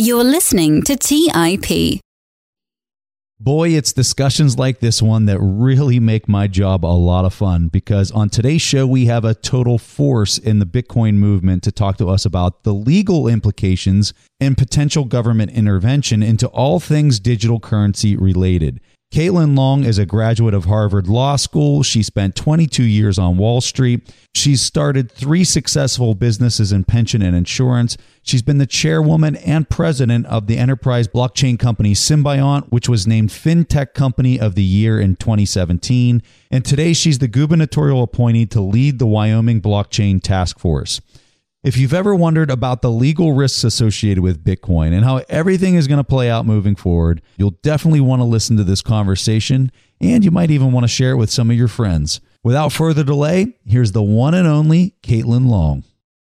You're listening to TIP. Boy, it's discussions like this one that really make my job a lot of fun, because on today's show, we have a total force in the Bitcoin movement to talk to us about the legal implications and potential government intervention into all things digital currency related. Caitlin Long is a graduate of Harvard Law School. She spent 22 years on Wall Street. She's started 3 successful businesses in pension and insurance. She's been the chairwoman and president of the enterprise blockchain company Symbiont, which was named FinTech Company of the Year in 2017. And today she's the gubernatorial appointee to lead the Wyoming Blockchain Task Force. If you've ever wondered about the legal risks associated with Bitcoin and how everything is going to play out moving forward, you'll definitely want to listen to this conversation, and you might even want to share it with some of your friends. Without further delay, here's the one and only Caitlin Long.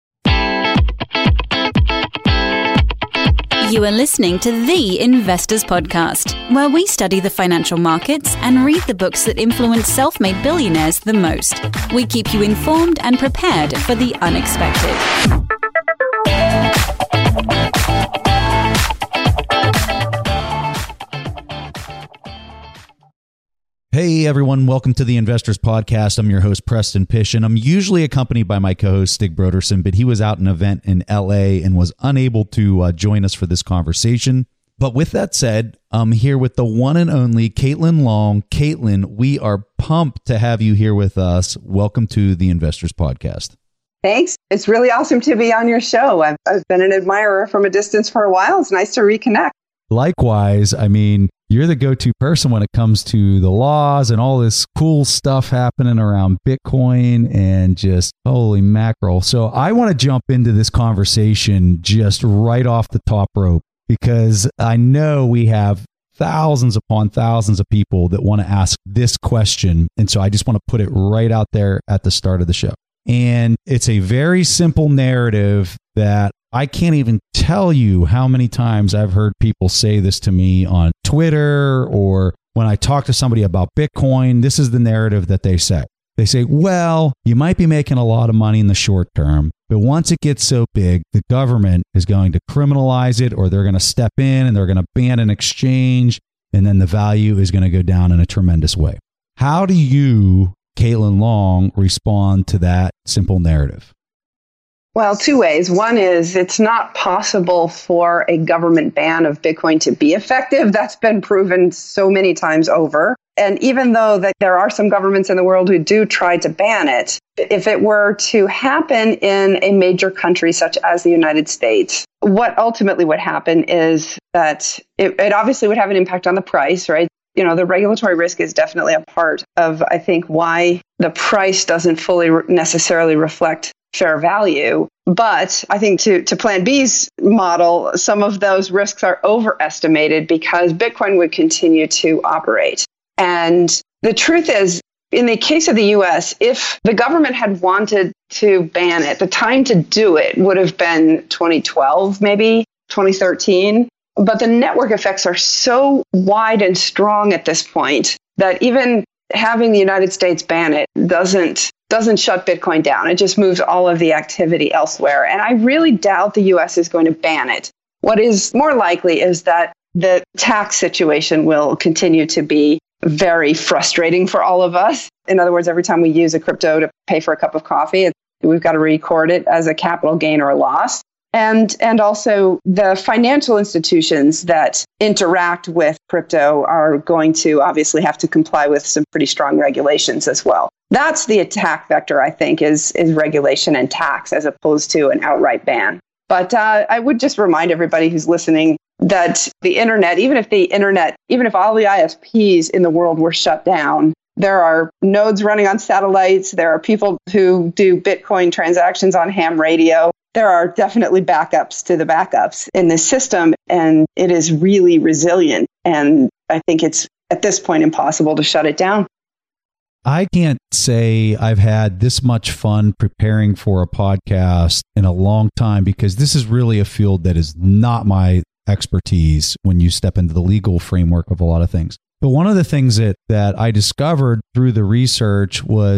You are listening to The Investors Podcast, where we study the financial markets and read the books that influence self-made billionaires the most. We keep you informed and prepared for the unexpected. Hey everyone, welcome to the Investors Podcast. I'm your host, Preston Pish, and I'm usually accompanied by my co-host, Stig Broderson, but he was out at an event in LA and was unable to join us for this conversation. But with that said, I'm here with the one and only Caitlin Long. Caitlin, we are pumped to have you here with us. Welcome to the Investors Podcast. Thanks. It's really awesome to be on your show. I've been an admirer from a distance for a while. It's nice to reconnect. Likewise, I mean, you're the go-to person when it comes to the laws and all this cool stuff happening around Bitcoin and just holy mackerel. So I want to jump into this conversation just right off the top rope, because I know we have thousands upon thousands of people that want to ask this question. And so I just want to put it right out there at the start of the show. And it's a very simple narrative that I can't even tell you how many times I've heard people say this to me on Twitter, or when I talk to somebody about Bitcoin. This is the narrative that they say. They say, well, you might be making a lot of money in the short term, but once it gets so big, the government is going to criminalize it, or they're going to step in and they're going to ban an exchange, and then the value is going to go down in a tremendous way. How do you, Caitlin Long, respond to that simple narrative? Well, 2 ways. One is it's not possible for a government ban of Bitcoin to be effective. That's been proven so many times over. And even though that there are some governments in the world who do try to ban it, if it were to happen in a major country such as the United States, what ultimately would happen is that it obviously would have an impact on the price, right? You know, the regulatory risk is definitely a part of, I think, why the price doesn't fully necessarily reflect fair value. But I think to Plan B's model, some of those risks are overestimated because Bitcoin would continue to operate. And the truth is, in the case of the US, if the government had wanted to ban it, the time to do it would have been 2012, maybe 2013. But the network effects are so wide and strong at this point that even having the United States ban it doesn't shut Bitcoin down. It just moves all of the activity elsewhere. And I really doubt the US is going to ban it. What is more likely is that the tax situation will continue to be very frustrating for all of us. In other words, every time we use a crypto to pay for a cup of coffee, we've got to record it as a capital gain or a loss. And also the financial institutions that interact with crypto are going to obviously have to comply with some pretty strong regulations as well. That's the attack vector, I think, is regulation and tax as opposed to an outright ban. But I would just remind everybody who's listening that the internet, even if all the ISPs in the world were shut down, there are nodes running on satellites. There are people who do Bitcoin transactions on ham radio. There are definitely backups to the backups in this system, and it is really resilient. And I think it's, at this point, impossible to shut it down. I can't say I've had this much fun preparing for a podcast in a long time, because this is really a field that is not my expertise when you step into the legal framework of a lot of things. But one of the things that I discovered through the research was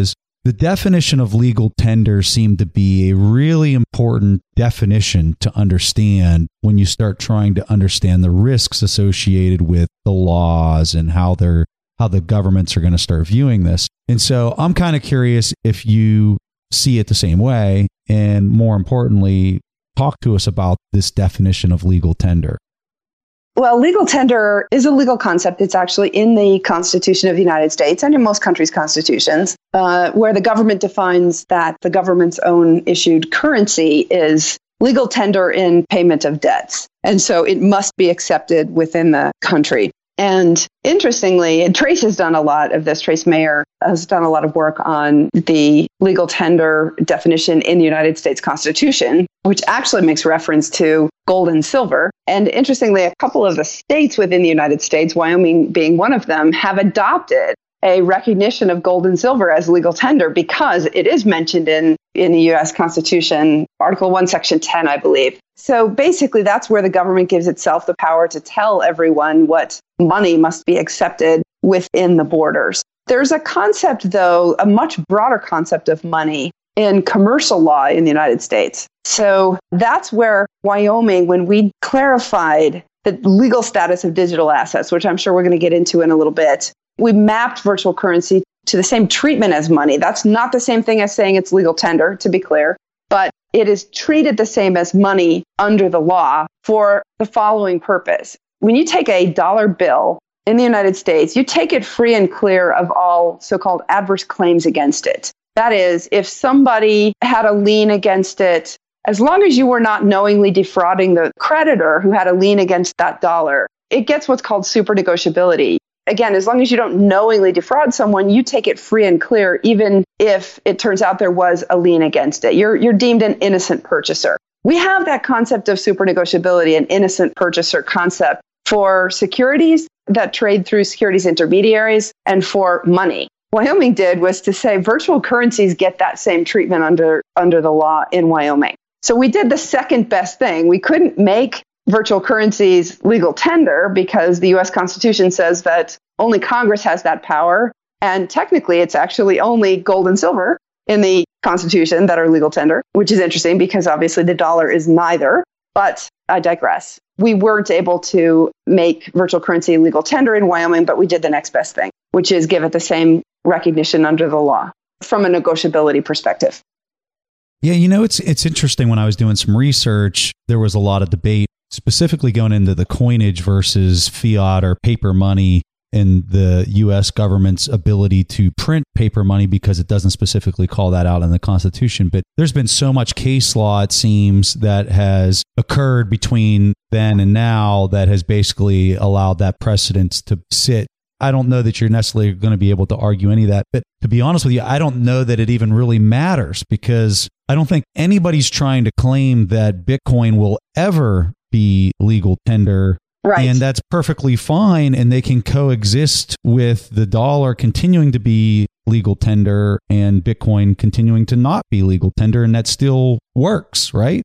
the definition of legal tender seemed to be a really important definition to understand when you start trying to understand the risks associated with the laws and how the governments are going to start viewing this. And so I'm kind of curious if you see it the same way, and more importantly, talk to us about this definition of legal tender. Well, legal tender is a legal concept. It's actually in the Constitution of the United States and in most countries' constitutions, where the government defines that the government's own issued currency is legal tender in payment of debts. And so it must be accepted within the country. And interestingly, and Trace has done a lot of this, Trace Mayer has done a lot of work on the legal tender definition in the United States Constitution, which actually makes reference to gold and silver. And interestingly, a couple of the states within the United States, Wyoming being one of them, have adopted a recognition of gold and silver as legal tender because it is mentioned in the U.S. Constitution, Article 1, Section 10, I believe. So basically, that's where the government gives itself the power to tell everyone what money must be accepted within the borders. There's a concept, though, a much broader concept of money in commercial law in the United States. So that's where Wyoming, when we clarified the legal status of digital assets, which I'm sure we're going to get into in a little bit, we mapped virtual currency to the same treatment as money. That's not the same thing as saying it's legal tender, to be clear, but it is treated the same as money under the law for the following purpose. When you take a dollar bill in the United States, you take it free and clear of all so-called adverse claims against it. That is, if somebody had a lien against it, as long as you were not knowingly defrauding the creditor who had a lien against that dollar, it gets what's called super negotiability. Again, as long as you don't knowingly defraud someone, you take it free and clear, even if it turns out there was a lien against it. You're deemed an innocent purchaser. We have that concept of super negotiability, an innocent purchaser concept for securities that trade through securities intermediaries and for money. Wyoming did was to say virtual currencies get that same treatment under the law in Wyoming. So we did the second best thing. We couldn't make virtual currencies legal tender because the U.S. Constitution says that only Congress has that power. And technically, it's actually only gold and silver in the Constitution that are legal tender, which is interesting because obviously the dollar is neither. But I digress. We weren't able to make virtual currency legal tender in Wyoming, but we did the next best thing, which is give it the same recognition under the law from a negotiability perspective. Yeah, it's interesting. When I was doing some research, there was a lot of debate specifically going into the coinage versus fiat or paper money and the U.S. government's ability to print paper money because it doesn't specifically call that out in the Constitution. But there's been so much case law, it seems, that has occurred between then and now that has basically allowed that precedent to sit. I don't know that you're necessarily going to be able to argue any of that. But to be honest with you, I don't know that it even really matters because I don't think anybody's trying to claim that Bitcoin will ever be legal tender. Right. And that's perfectly fine. And they can coexist with the dollar continuing to be legal tender and Bitcoin continuing to not be legal tender. And that still works, right?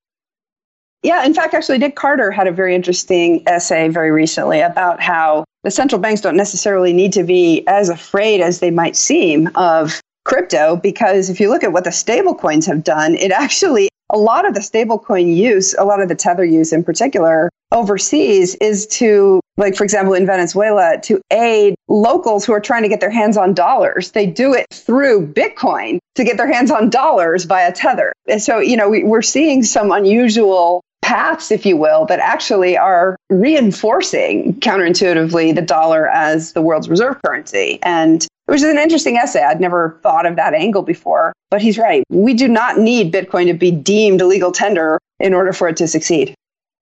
Yeah. In fact, actually, Nick Carter had a very interesting essay very recently about how the central banks don't necessarily need to be as afraid as they might seem of crypto, because if you look at what the stable coins have done, it actually, a lot of the stablecoin use, a lot of the Tether use in particular overseas is to, like, for example, in Venezuela, to aid locals who are trying to get their hands on dollars. They do it through Bitcoin to get their hands on dollars via Tether. And so, we're seeing some unusual paths, if you will, that actually are reinforcing counterintuitively the dollar as the world's reserve currency. And which is an interesting essay. I'd never thought of that angle before, but he's right. We do not need Bitcoin to be deemed a legal tender in order for it to succeed.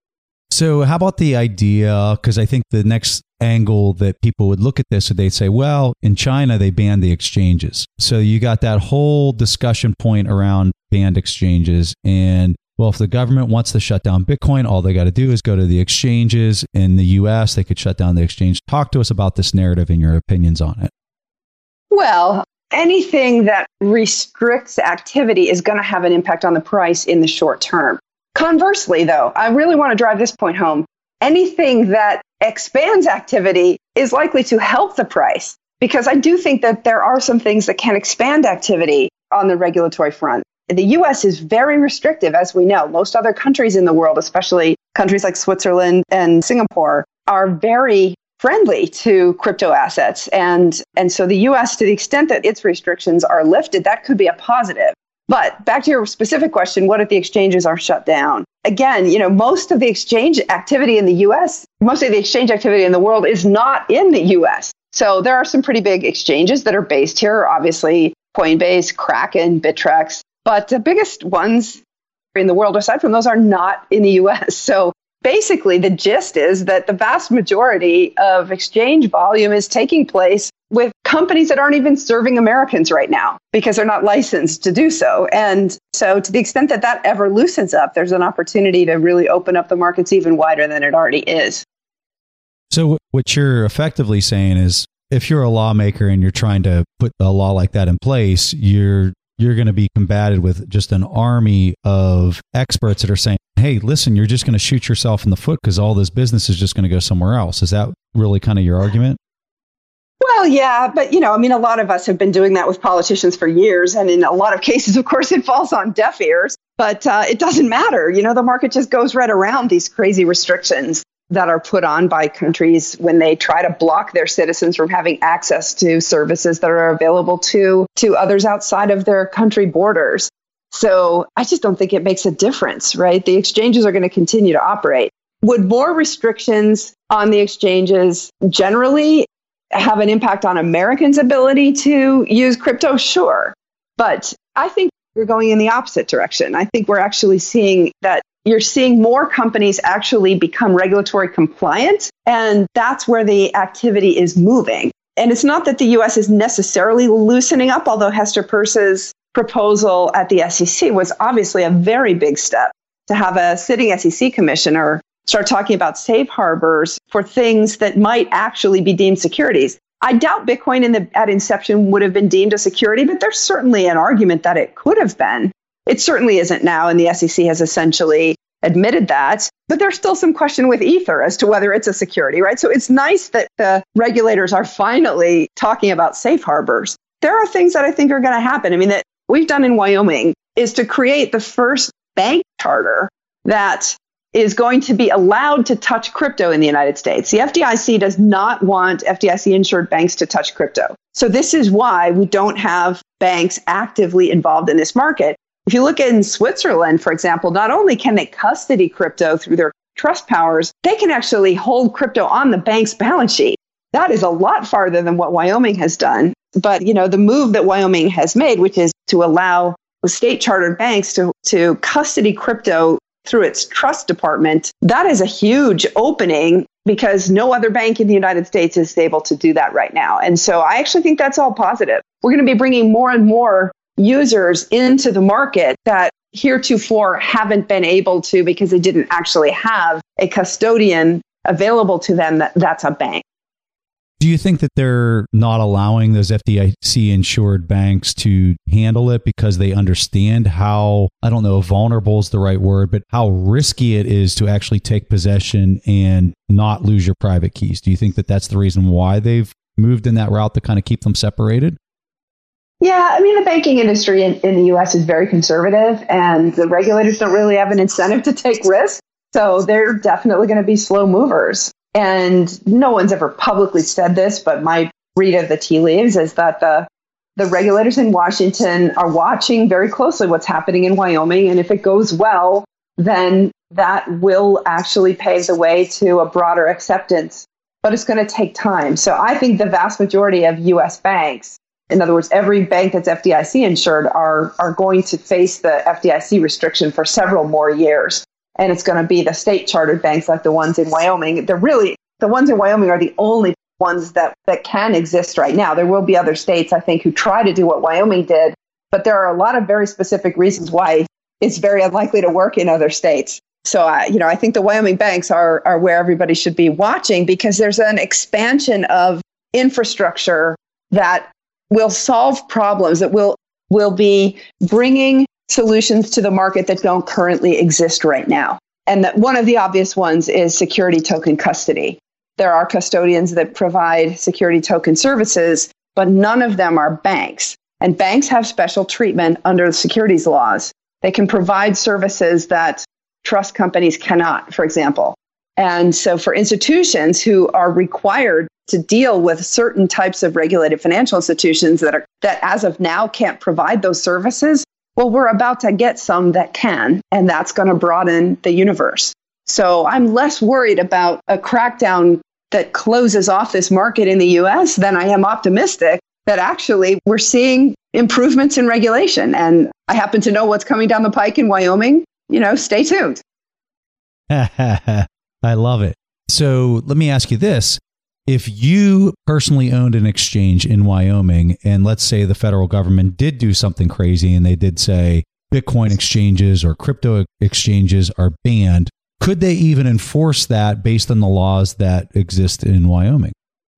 So how about the idea, because I think the next angle that people would look at this, they'd say, well, in China, they banned the exchanges. So you got that whole discussion point around banned exchanges. And well, if the government wants to shut down Bitcoin, all they got to do is go to the exchanges. In the US, they could shut down the exchange. Talk to us about this narrative and your opinions on it. Well, anything that restricts activity is going to have an impact on the price in the short term. Conversely, though, I really want to drive this point home. Anything that expands activity is likely to help the price, because I do think that there are some things that can expand activity. on the regulatory front. The US is very restrictive, as we know. Most other countries in the world, especially countries like Switzerland and Singapore, are very friendly to crypto assets. And so the US, to the extent that its restrictions are lifted, that could be a positive. But back to your specific question, what if the exchanges are shut down? Again, most of the exchange activity in the US, most of the exchange activity in the world is not in the US. So there are some pretty big exchanges that are based here, obviously Coinbase, Kraken, Bittrex. But the biggest ones in the world, aside from those, are not in the US. So basically, the gist is that the vast majority of exchange volume is taking place with companies that aren't even serving Americans right now because they're not licensed to do so. And so to the extent that that ever loosens up, there's an opportunity to really open up the markets even wider than it already is. So what you're effectively saying is if you're a lawmaker and you're trying to put a law like that in place, you're going to be combated with just an army of experts that are saying, hey, listen, you're just going to shoot yourself in the foot because all this business is just going to go somewhere else. Is that really kind of your argument? Well, yeah, but, a lot of us have been doing that with politicians for years. And in a lot of cases, of course, it falls on deaf ears. But it doesn't matter. The market just goes right around these crazy restrictions that are put on by countries when they try to block their citizens from having access to services that are available to others outside of their country borders. So I just don't think it makes a difference, right? The exchanges are going to continue to operate. Would more restrictions on the exchanges generally have an impact on Americans' ability to use crypto? Sure. But I think we're going in the opposite direction. I think we're actually seeing that you're seeing more companies actually become regulatory compliant, and that's where the activity is moving. And it's not that the U.S. is necessarily loosening up, although Hester Peirce's proposal at the SEC was obviously a very big step to have a sitting SEC commissioner start talking about safe harbors for things that might actually be deemed securities. I doubt Bitcoin at inception would have been deemed a security, but there's certainly an argument that it could have been. It certainly isn't now, and the SEC has essentially admitted that. But there's still some question with Ether as to whether it's a security, right? So it's nice that the regulators are finally talking about safe harbors. There are things that I think are going to happen. That we've done in Wyoming is to create the first bank charter that is going to be allowed to touch crypto in the United States. The FDIC does not want FDIC-insured banks to touch crypto. So this is why we don't have banks actively involved in this market. If you look in Switzerland, for example, not only can they custody crypto through their trust powers, they can actually hold crypto on the bank's balance sheet. That is a lot farther than what Wyoming has done. But, the move that Wyoming has made, which is to allow state-chartered banks to custody crypto through its trust department, that is a huge opening because no other bank in the United States is able to do that right now. And so I actually think that's all positive. We're going to be bringing more and more users into the market that heretofore haven't been able to because they didn't actually have a custodian available to them that's a bank. Do you think that they're not allowing those FDIC-insured banks to handle it because they understand how, I don't know if vulnerable is the right word, but how risky it is to actually take possession and not lose your private keys? Do you think that that's the reason why they've moved in that route to kind of keep them separated? Yeah, the banking industry in the U.S. is very conservative, and the regulators don't really have an incentive to take risks. So they're definitely going to be slow movers. And no one's ever publicly said this, but my read of the tea leaves is that the regulators in Washington are watching very closely what's happening in Wyoming. And if it goes well, then that will actually pave the way to a broader acceptance. But it's going to take time. So I think the vast majority of U.S. banks, in other words, every bank that's FDIC insured, are going to face the FDIC restriction for several more years. And it's going to be the state-chartered banks like the ones in Wyoming. The ones in Wyoming are the only ones that can exist right now. There will be other states, I think, who try to do what Wyoming did. But there are a lot of very specific reasons why it's very unlikely to work in other states. So, I think the Wyoming banks are where everybody should be watching because there's an expansion of infrastructure that will solve problems, that will be bringing solutions to the market that don't currently exist right now. And that one of the obvious ones is security token custody. There are custodians that provide security token services, but none of them are banks. And banks have special treatment under the securities laws. They can provide services that trust companies cannot, for example. And so for institutions who are required to deal with certain types of regulated financial institutions that as of now can't provide those services, well, we're about to get some that can, and that's going to broaden the universe. So I'm less worried about a crackdown that closes off this market in the US than I am optimistic that actually we're seeing improvements in regulation. And I happen to know what's coming down the pike in Wyoming. Stay tuned. I love it. So let me ask you this. If you personally owned an exchange in Wyoming, and let's say the federal government did do something crazy and they did say Bitcoin exchanges or crypto exchanges are banned, could they even enforce that based on the laws that exist in Wyoming?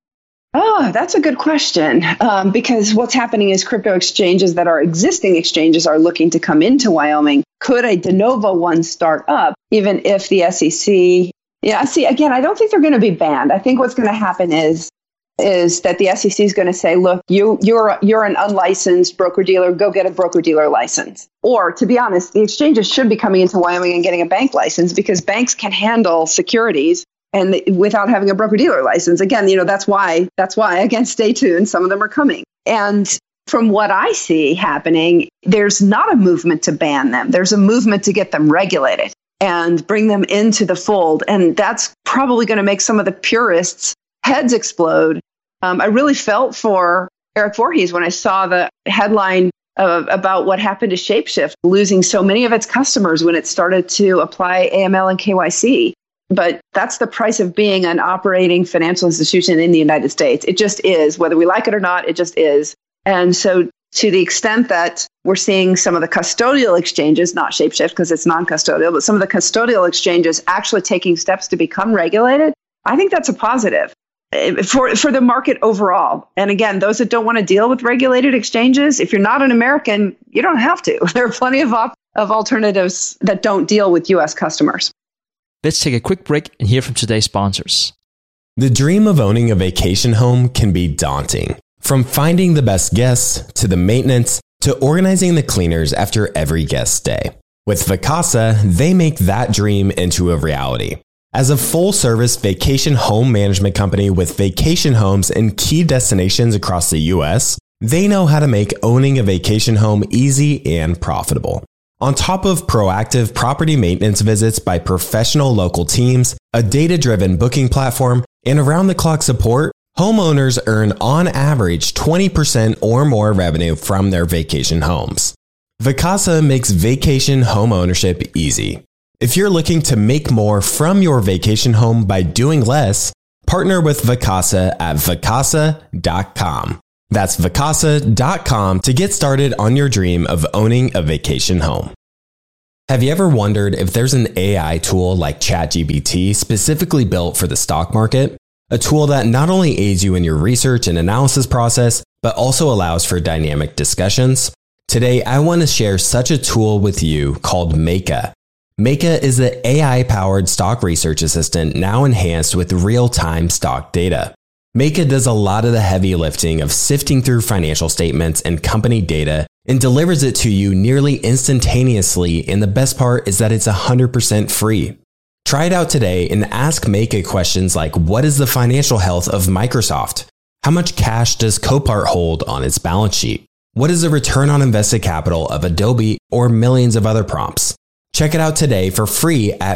Oh, that's a good question. Because what's happening is crypto exchanges that are existing exchanges are looking to come into Wyoming. Could a de novo one start up, even if the SEC... Yeah, see, again, I don't think they're going to be banned. I think what's going to happen is that the SEC is going to say, look, you're an unlicensed broker-dealer, go get a broker-dealer license. Or, to be honest, the exchanges should be coming into Wyoming and getting a bank license because banks can handle securities and without having a broker-dealer license. Again, that's why, again, stay tuned. Some of them are coming. And from what I see happening, there's not a movement to ban them. There's a movement to get them regulated and bring them into the fold. And that's probably going to make some of the purists' heads explode. I really felt for Eric Voorhees when I saw the headline about what happened to Shapeshift, losing so many of its customers when it started to apply AML and KYC. But that's the price of being an operating financial institution in the United States. It just is. Whether we like it or not, it just is. And so to the extent that we're seeing some of the custodial exchanges, not Shapeshift because it's non-custodial, but some of the custodial exchanges actually taking steps to become regulated, I think that's a positive for the market overall. And again, those that don't want to deal with regulated exchanges, if you're not an American, you don't have to. There are plenty of alternatives that don't deal with U.S. customers. Let's take a quick break and hear from today's sponsors. The dream of owning a vacation home can be daunting. From finding the best guests, to the maintenance, to organizing the cleaners after every guest stay. With Vacasa, they make that dream into a reality. As a full-service vacation home management company with vacation homes in key destinations across the U.S., they know how to make owning a vacation home easy and profitable. On top of proactive property maintenance visits by professional local teams, a data-driven booking platform, and around-the-clock support, homeowners earn on average 20% or more revenue from their vacation homes. Vacasa makes vacation home ownership easy. If you're looking to make more from your vacation home by doing less, partner with Vacasa at vacasa.com. That's vacasa.com to get started on your dream of owning a vacation home. Have you ever wondered if there's an AI tool like ChatGPT specifically built for the stock market? A tool that not only aids you in your research and analysis process, but also allows for dynamic discussions? Today, I want to share such a tool with you called Meka. Meka is the AI-powered stock research assistant now enhanced with real-time stock data. Meka does a lot of the heavy lifting of sifting through financial statements and company data and delivers it to you nearly instantaneously, and the best part is that it's 100% free. Try it out today and ask Meka questions like, what is the financial health of Microsoft? How much cash does Copart hold on its balance sheet? What is the return on invested capital of Adobe, or millions of other prompts? Check it out today for free at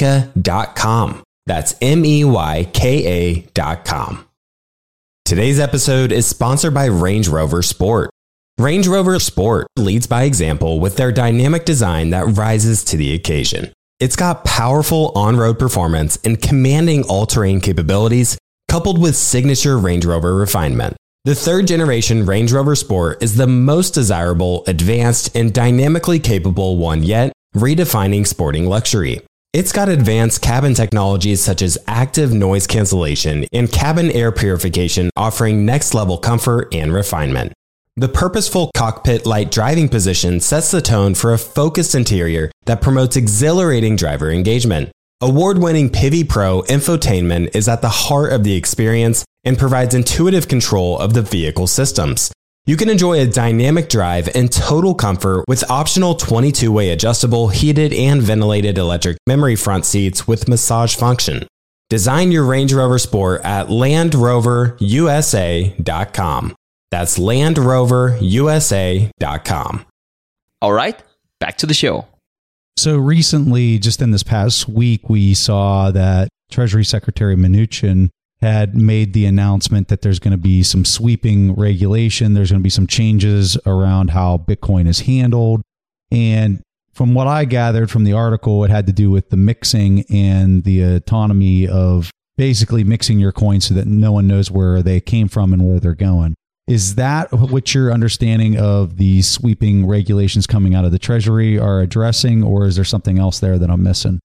Meka.com. That's MEYKA.com. Today's episode is sponsored by Range Rover Sport. Range Rover Sport leads by example with their dynamic design that rises to the occasion. It's got powerful on-road performance and commanding all-terrain capabilities, coupled with signature Range Rover refinement. The third-generation Range Rover Sport is the most desirable, advanced, and dynamically capable one yet, redefining sporting luxury. It's got advanced cabin technologies such as active noise cancellation and cabin air purification, offering next-level comfort and refinement. The purposeful cockpit-like driving position sets the tone for a focused interior that promotes exhilarating driver engagement. Award-winning Pivi Pro infotainment is at the heart of the experience and provides intuitive control of the vehicle systems. You can enjoy a dynamic drive and total comfort with optional 22-way adjustable, heated and ventilated electric memory front seats with massage function. Design your Range Rover Sport at LandRoverUSA.com. That's LandRoverUSA.com. All right, back to the show. So recently, just in this past week, we saw that Treasury Secretary Mnuchin had made the announcement that there's going to be some sweeping regulation. There's going to be some changes around how Bitcoin is handled. And from what I gathered from the article, it had to do with the mixing and the autonomy of basically mixing your coins so that no one knows where they came from and where they're going. Is that what your understanding of the sweeping regulations coming out of the Treasury are addressing, or is there something else there that I'm missing?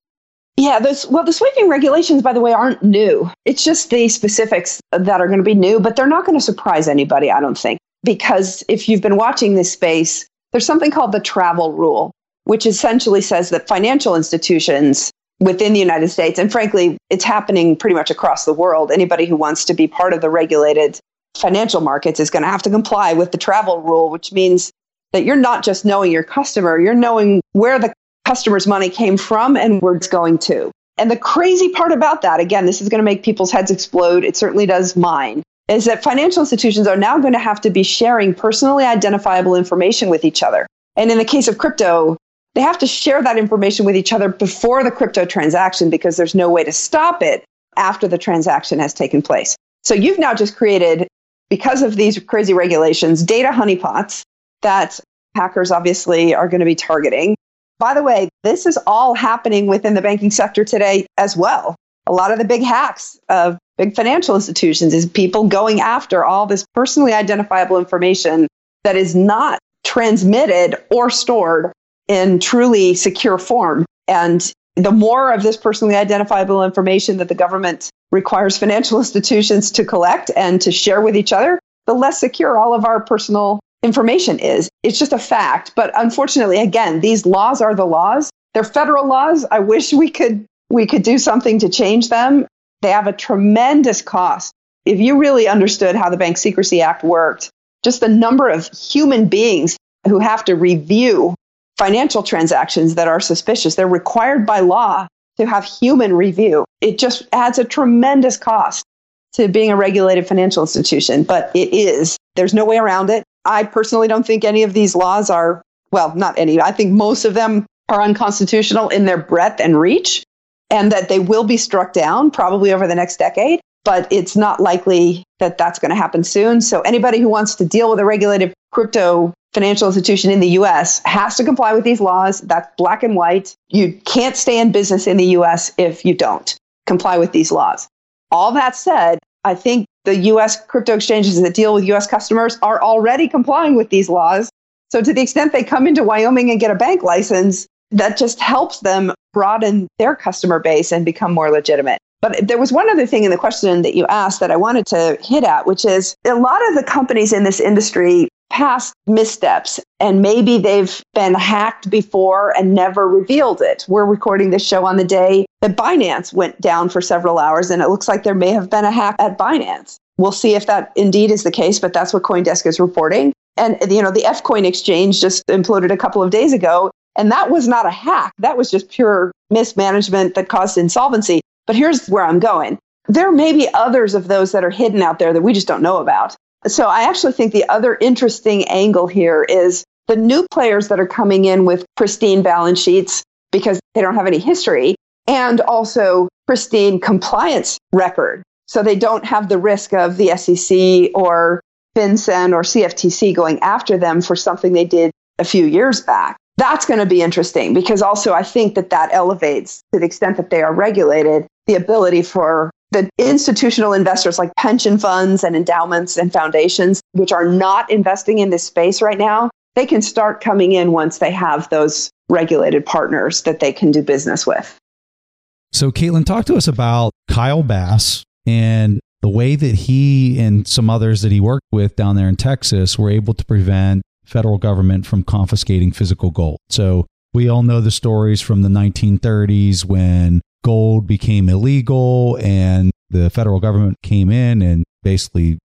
Yeah, the sweeping regulations, by the way, aren't new. It's just the specifics that are going to be new, but they're not going to surprise anybody, I don't think. Because if you've been watching this space, there's something called the travel rule, which essentially says that financial institutions within the United States, and frankly, it's happening pretty much across the world, anybody who wants to be part of the regulated financial markets is going to have to comply with the travel rule, which means that you're not just knowing your customer, you're knowing where the customer's money came from and where it's going to. And the crazy part about that, again, this is going to make people's heads explode. It certainly does mine, is that financial institutions are now going to have to be sharing personally identifiable information with each other. And in the case of crypto, they have to share that information with each other before the crypto transaction because there's no way to stop it after the transaction has taken place. So you've now just created, because of these crazy regulations, data honeypots that hackers obviously are going to be targeting. By the way, this is all happening within the banking sector today as well. A lot of the big hacks of big financial institutions is people going after all this personally identifiable information that is not transmitted or stored in truly secure form. And the more of this personally identifiable information that the government requires financial institutions to collect and to share with each other, the less secure all of our personal information is. It's just a fact. But unfortunately, again, these laws are the laws. They're federal laws. I wish we could do something to change them. They have a tremendous cost. If you really understood how the Bank Secrecy Act worked, just the number of human beings who have to review financial transactions that are suspicious, they're required by law to have human review. It just adds a tremendous cost to being a regulated financial institution, but it is. There's no way around it. I personally don't think any of these laws are, well, not any. I think most of them are unconstitutional in their breadth and reach, and that they will be struck down probably over the next decade, but it's not likely that that's going to happen soon. So anybody who wants to deal with a regulated crypto financial institution in the US has to comply with these laws. That's black and white. You can't stay in business in the US if you don't comply with these laws. All that said, I think the US crypto exchanges that deal with US customers are already complying with these laws. So to the extent they come into Wyoming and get a bank license, that just helps them broaden their customer base and become more legitimate. But there was one other thing in the question that you asked that I wanted to hit at, which is a lot of the companies in this industry past missteps, and maybe they've been hacked before and never revealed it. We're recording this show on the day that Binance went down for several hours, and it looks like there may have been a hack at Binance. We'll see if that indeed is the case, but that's what CoinDesk is reporting. And, the Fcoin exchange just imploded a couple of days ago, and that was not a hack. That was just pure mismanagement that caused insolvency. But here's where I'm going. There may be others of those that are hidden out there that we just don't know about. So I actually think the other interesting angle here is the new players that are coming in with pristine balance sheets because they don't have any history, and also pristine compliance record. So they don't have the risk of the SEC or FinCEN or CFTC going after them for something they did a few years back. That's going to be interesting because also I think that elevates, to the extent that they are regulated, the ability for the institutional investors like pension funds and endowments and foundations, which are not investing in this space right now, they can start coming in once they have those regulated partners that they can do business with. So Caitlin, talk to us about Kyle Bass and the way that he and some others that he worked with down there in Texas were able to prevent federal government from confiscating physical gold. So we all know the stories from the 1930s when gold became illegal and the federal government came in and basically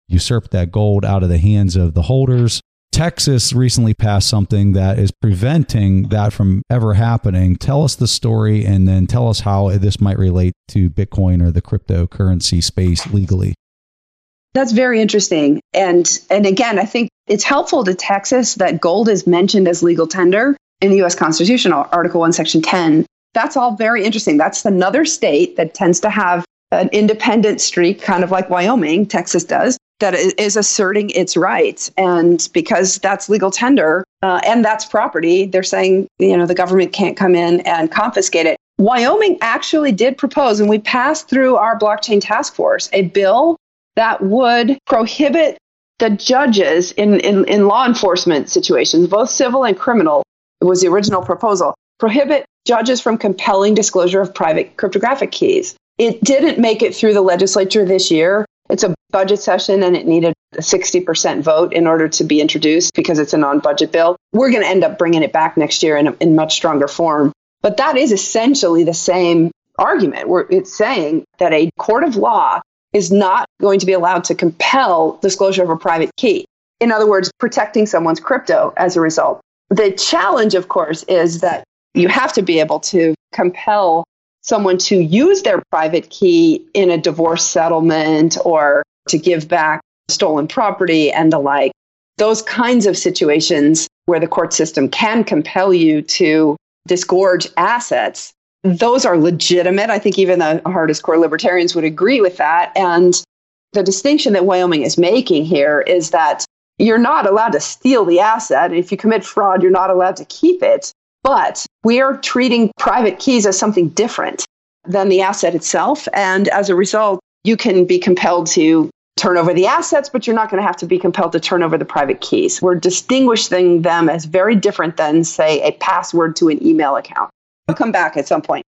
usurp that gold out of the hands of the holders. Texas recently passed something that is preventing that from ever happening. Tell us the story and then tell us how this might relate to Bitcoin or the cryptocurrency space legally. That's very interesting. And again, I think it's helpful to Texas that gold is mentioned as legal tender in the U.S. Constitution, Article 1, Section 10. That's all very interesting. That's another state that tends to have an independent streak, kind of like Wyoming, Texas does, that is asserting its rights. And because that's legal tender and that's property, they're saying, the government can't come in and confiscate it. Wyoming actually did propose, and we passed through our blockchain task force, a bill that would prohibit the judges in law enforcement situations, both civil and criminal. It was the original proposal. Prohibit judges from compelling disclosure of private cryptographic keys. It didn't make it through the legislature this year. It's a budget session and it needed a 60% vote in order to be introduced because it's a non-budget bill. We're going to end up bringing it back next year in much stronger form. But that is essentially the same argument. It's saying that a court of law is not going to be allowed to compel disclosure of a private key. In other words, protecting someone's crypto as a result. The challenge, of course, is that you have to be able to compel someone to use their private key in a divorce settlement or to give back stolen property and the like. Those kinds of situations where the court system can compel you to disgorge assets, those are legitimate. I think even the hardest core libertarians would agree with that. And the distinction that Wyoming is making here is that you're not allowed to steal the asset. If you commit fraud, you're not allowed to keep it. But we are treating private keys as something different than the asset itself. And as a result, you can be compelled to turn over the assets, but you're not going to have to be compelled to turn over the private keys. We're distinguishing them as very different than, say, a password to an email account. I'll come back at some point.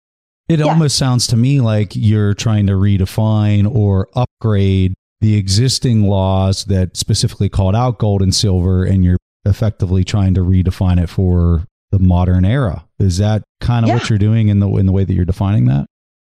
It almost sounds to me like you're trying to redefine or upgrade the existing laws that specifically called out gold and silver, and you're effectively trying to redefine it for the modern era. Is that kind of what you're doing in the way that you're defining that?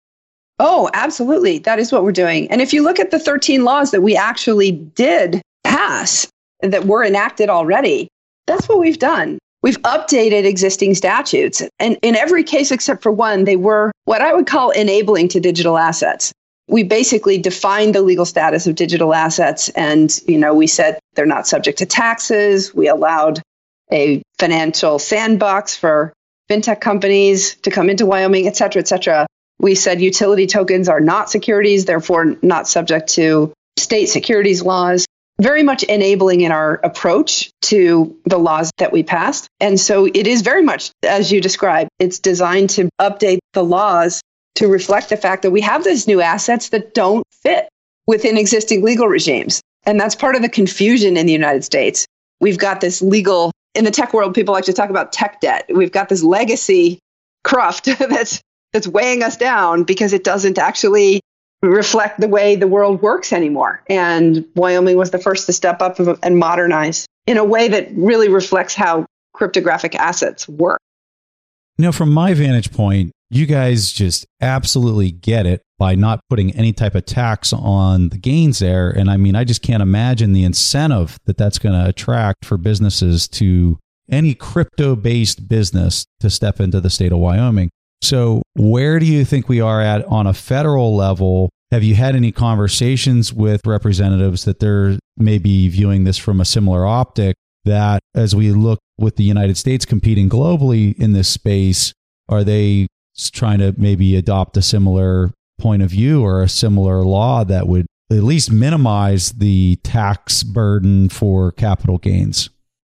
Oh, absolutely. That is what we're doing. And if you look at the 13 laws that we actually did pass, that were enacted already, that's what we've done. We've updated existing statutes. And in every case except for one, they were what I would call enabling to digital assets. We basically defined the legal status of digital assets. And, we said they're not subject to taxes. We allowed a financial sandbox for fintech companies to come into Wyoming, et cetera, et cetera. We said utility tokens are not securities, therefore not subject to state securities laws. Very much enabling in our approach to the laws that we passed. And so it is very much, as you described, it's designed to update the laws to reflect the fact that we have these new assets that don't fit within existing legal regimes. And that's part of the confusion in the United States. We've got this legal, in the tech world, people like to talk about tech debt. We've got this legacy cruft that's weighing us down because it doesn't actually reflect the way the world works anymore. And Wyoming was the first to step up and modernize in a way that really reflects how cryptographic assets work. From my vantage point, you guys just absolutely get it by not putting any type of tax on the gains there. And I mean, I just can't imagine the incentive that's going to attract for businesses to any crypto-based business to step into the state of Wyoming. So where do you think we are at on a federal level? Have you had any conversations with representatives that they're maybe viewing this from a similar optic, that as we look with the United States competing globally in this space, are they trying to maybe adopt a similar point of view or a similar law that would at least minimize the tax burden for capital gains?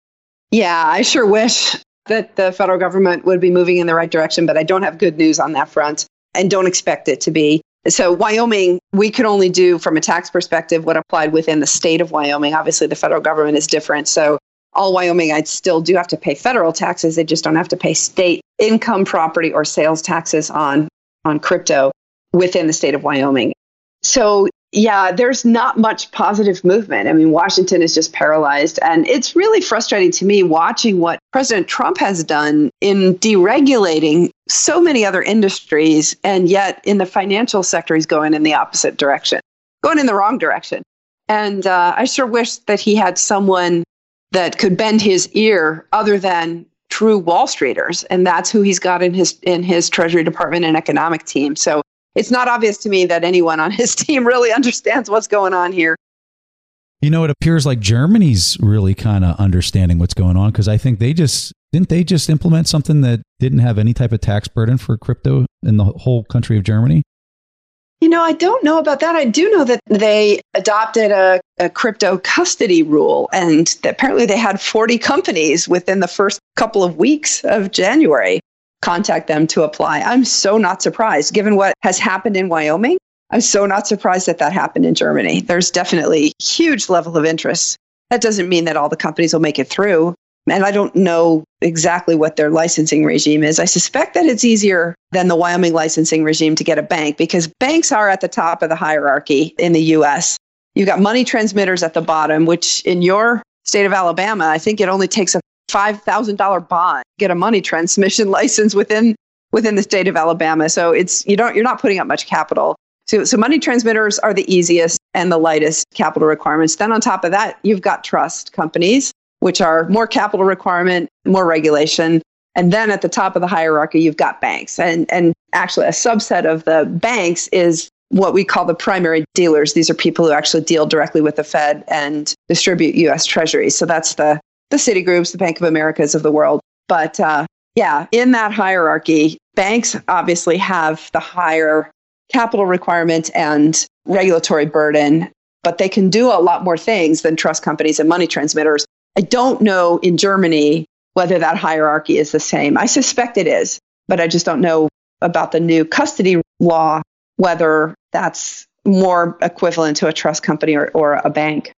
Yeah, I sure wish that the federal government would be moving in the right direction, but I don't have good news on that front and don't expect it to be. So Wyoming, we could only do from a tax perspective what applied within the state of Wyoming. Obviously, the federal government is different. So all Wyomingites still do have to pay federal taxes. They just don't have to pay state income, property, or sales taxes on crypto within the state of Wyoming. So yeah, there's not much positive movement. I mean, Washington is just paralyzed. And it's really frustrating to me watching what President Trump has done in deregulating so many other industries. And yet in the financial sector, he's going in the opposite direction, going in the wrong direction. And I sure wish that he had someone that could bend his ear other than true Wall Streeters. And that's who he's got in his Treasury Department and economic team. So it's not obvious to me that anyone on his team really understands what's going on here. You know, it appears like Germany's really kind of understanding what's going on, because I think didn't they just implement something that didn't have any type of tax burden for crypto in the whole country of Germany? You know, I don't know about that. I do know that they adopted a crypto custody rule, and that apparently they had 40 companies within the first couple of weeks of January contact them to apply. I'm so not surprised, given what has happened in Wyoming. I'm so not surprised that happened in Germany. There's definitely a huge level of interest. That doesn't mean that all the companies will make it through. And I don't know exactly what their licensing regime is. I suspect that it's easier than the Wyoming licensing regime to get a bank, because banks are at the top of the hierarchy in the U.S. You've got money transmitters at the bottom, which in your state of Alabama, I think it only takes a $5,000 bond to get a money transmission license within the state of Alabama. So you're not putting up much capital. So money transmitters are the easiest and the lightest capital requirements. Then on top of that, you've got trust companies, which are more capital requirement, more regulation. And then at the top of the hierarchy, you've got banks. And actually a subset of the banks is what we call the primary dealers. These are people who actually deal directly with the Fed and distribute U.S. Treasuries. So that's the Citigroups, the Bank of Americas of the world. But in that hierarchy, banks obviously have the higher capital requirement and regulatory burden, but they can do a lot more things than trust companies and money transmitters. I don't know in Germany whether that hierarchy is the same. I suspect it is, but I just don't know about the new custody law, whether that's more equivalent to a trust company or a bank.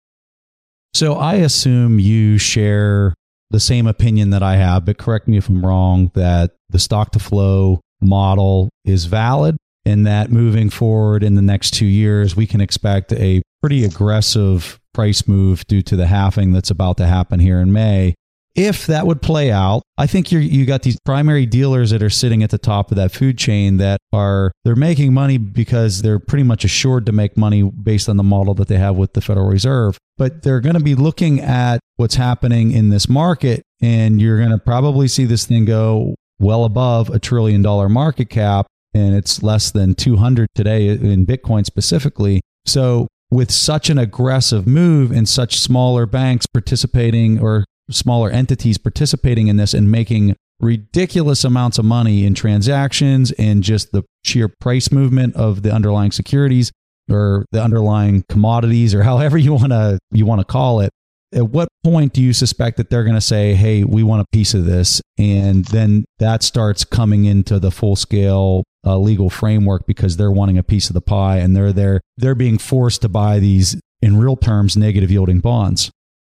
So I assume you share the same opinion that I have, but correct me if I'm wrong, that the stock to flow model is valid, and that moving forward in the next 2 years, we can expect a pretty aggressive price move due to the halving that's about to happen here in May. If that would play out, I think you got these primary dealers that are sitting at the top of that food chain they're making money because they're pretty much assured to make money based on the model that they have with the Federal Reserve. But they're going to be looking at what's happening in this market, and you're going to probably see this thing go well above $1 trillion market cap, and it's less than 200 today in Bitcoin specifically. So with such an aggressive move and such smaller banks participating or smaller entities participating in this and making ridiculous amounts of money in transactions and just the sheer price movement of the underlying securities or the underlying commodities or however you want to call it, at what point do you suspect that they're going to say, hey, we want a piece of this? And then that starts coming into the full scale legal framework because they're wanting a piece of the pie and they're being forced to buy these, in real terms, negative yielding bonds.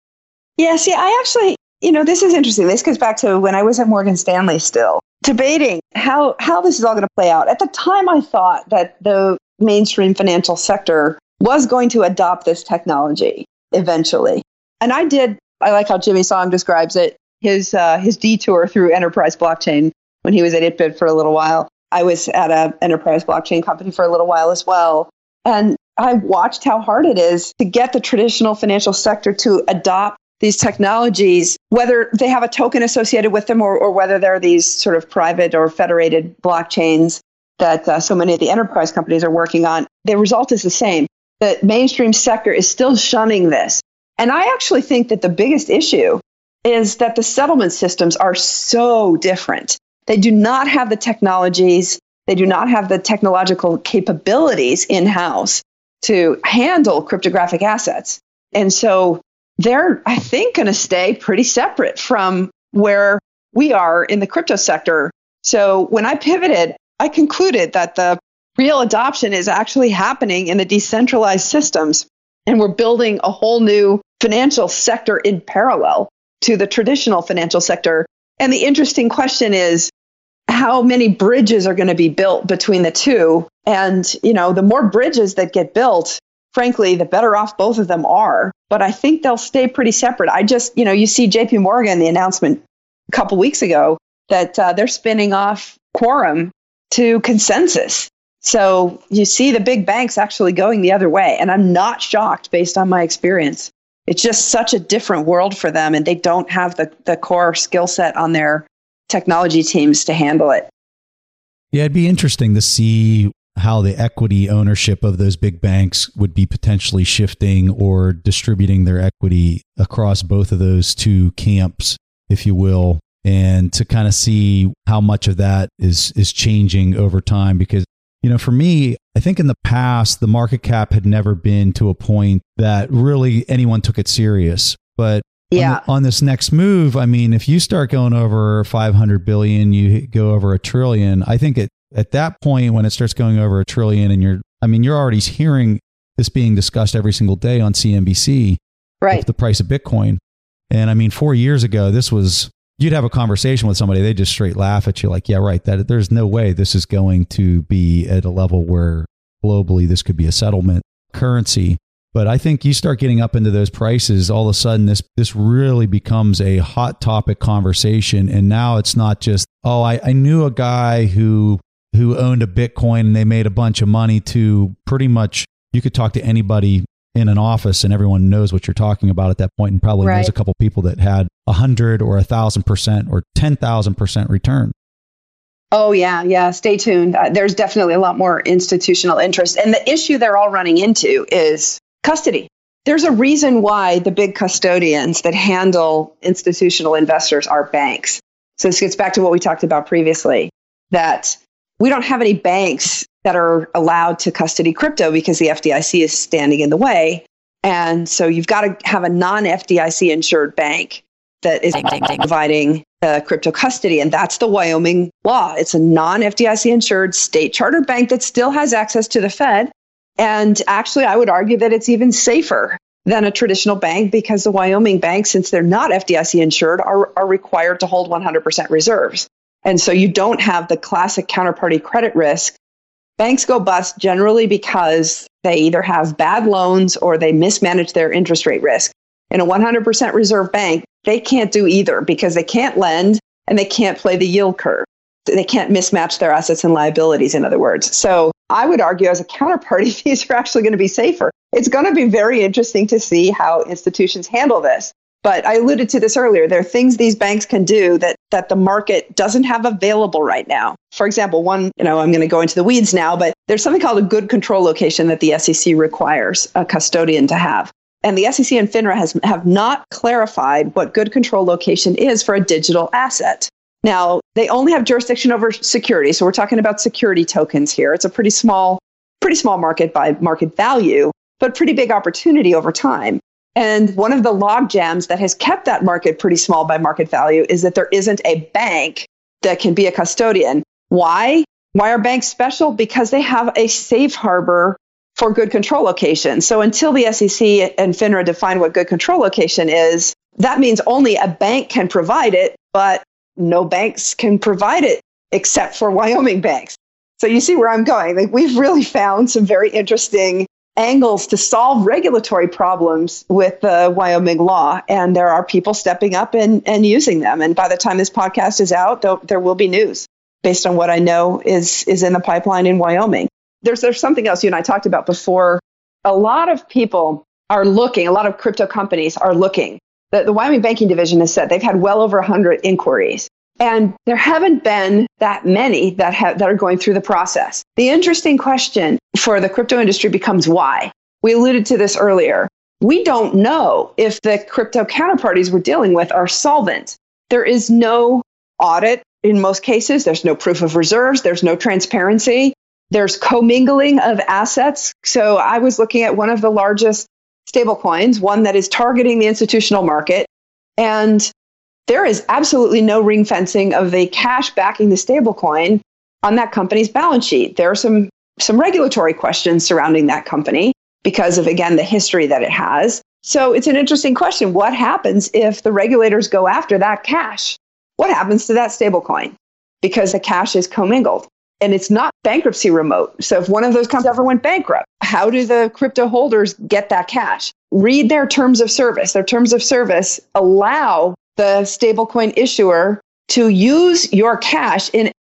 Yeah, see, I actually, this is interesting. This goes back to when I was at Morgan Stanley still, debating how this is all going to play out. At the time, I thought that the mainstream financial sector was going to adopt this technology eventually. And I like how Jimmy Song describes it, his detour through enterprise blockchain when he was at ItBit for a little while. I was at an enterprise blockchain company for a little while as well. And I watched how hard it is to get the traditional financial sector to adopt these technologies, whether they have a token associated with them or whether they're these sort of private or federated blockchains that so many of the enterprise companies are working on. The result is the same. The mainstream sector is still shunning this. And I actually think that the biggest issue is that the settlement systems are so different. They do not have the technologies, they do not have the technological capabilities in-house to handle cryptographic assets. And so they're, I think, going to stay pretty separate from where we are in the crypto sector. So when I pivoted, I concluded that the real adoption is actually happening in the decentralized systems. And we're building a whole new financial sector in parallel to the traditional financial sector. And the interesting question is, how many bridges are going to be built between the two? And, the more bridges that get built, frankly, the better off both of them are. But I think they'll stay pretty separate. I just, you see JP Morgan, the announcement a couple weeks ago that they're spinning off Quorum to Consensus. So you see the big banks actually going the other way. And I'm not shocked based on my experience. It's just such a different world for them. And they don't have the core skill set on their technology teams to handle it. Yeah, it'd be interesting to see how the equity ownership of those big banks would be potentially shifting or distributing their equity across both of those two camps, if you will, and to kind of see how much of that is changing over time. Because, for me, I think in the past, the market cap had never been to a point that really anyone took it serious. But on this next move, I mean, if you start going over 500 billion, you go over $1 trillion. I think at that point, when it starts going over $1 trillion, and you're already hearing this being discussed every single day on CNBC, right? The price of Bitcoin. And I mean, 4 years ago, you'd have a conversation with somebody, they just straight laugh at you like, yeah, right, that there's no way this is going to be at a level where globally this could be a settlement currency. But I think you start getting up into those prices, all of a sudden this really becomes a hot topic conversation. And now it's not just, I knew a guy who owned a Bitcoin and they made a bunch of money, to pretty much you could talk to anybody in an office and everyone knows what you're talking about at that point, and probably knows a couple people that had 100 or 1,000% or 10,000% return. Oh, yeah. Stay tuned. There's definitely a lot more institutional interest. And the issue they're all running into is custody. There's a reason why the big custodians that handle institutional investors are banks. So this gets back to what we talked about previously, that we don't have any banks that are allowed to custody crypto because the FDIC is standing in the way. And so you've got to have a non-FDIC insured bank that is providing the crypto custody. And that's the Wyoming law. It's a non-FDIC insured state chartered bank that still has access to the Fed. And actually, I would argue that it's even safer than a traditional bank, because the Wyoming banks, since they're not FDIC insured, are required to hold 100% reserves. And so you don't have the classic counterparty credit risk. Banks go bust generally because they either have bad loans or they mismanage their interest rate risk. In a 100% reserve bank, they can't do either because they can't lend and they can't play the yield curve. They can't mismatch their assets and liabilities, in other words. So I would argue as a counterparty, these are actually going to be safer. It's going to be very interesting to see how institutions handle this. But I alluded to this earlier. There are things these banks can do that the market doesn't have available right now. For example, I'm going to go into the weeds now, but there's something called a good control location that the SEC requires a custodian to have. And the SEC and FINRA have not clarified what good control location is for a digital asset. Now, they only have jurisdiction over security. So we're talking about security tokens here. It's a pretty small market by market value, but pretty big opportunity over time. And one of the log jams that has kept that market pretty small by market value is that there isn't a bank that can be a custodian. Why? Why are banks special? Because they have a safe harbor for good control location. So until the SEC and FINRA define what good control location is, that means only a bank can provide it, but no banks can provide it except for Wyoming banks. So you see where I'm going. Like, we've really found some very interesting angles to solve regulatory problems with the Wyoming law. And there are people stepping up and using them. And by the time this podcast is out, there will be news based on what I know is in the pipeline in Wyoming. There's something else you and I talked about before. A lot of people are looking, a lot of crypto companies are looking. The Wyoming Banking Division has said they've had well over 100 inquiries. And there haven't been that many that are going through the process. The interesting question for the crypto industry becomes why. We alluded to this earlier. We don't know if the crypto counterparties we're dealing with are solvent. There is no audit in most cases. There's no proof of reserves. There's no transparency. There's commingling of assets. So I was looking at one of the largest stablecoins, one that is targeting the institutional market, and there is absolutely no ring fencing of the cash backing the stablecoin on that company's balance sheet. There are some regulatory questions surrounding that company because of, again, the history that it has. So it's an interesting question. What happens if the regulators go after that cash? What happens to that stablecoin? Because the cash is commingled and it's not bankruptcy remote. So if one of those companies ever went bankrupt, how do the crypto holders get that cash? Read their terms of service. Their terms of service allow the stablecoin issuer to use your cash in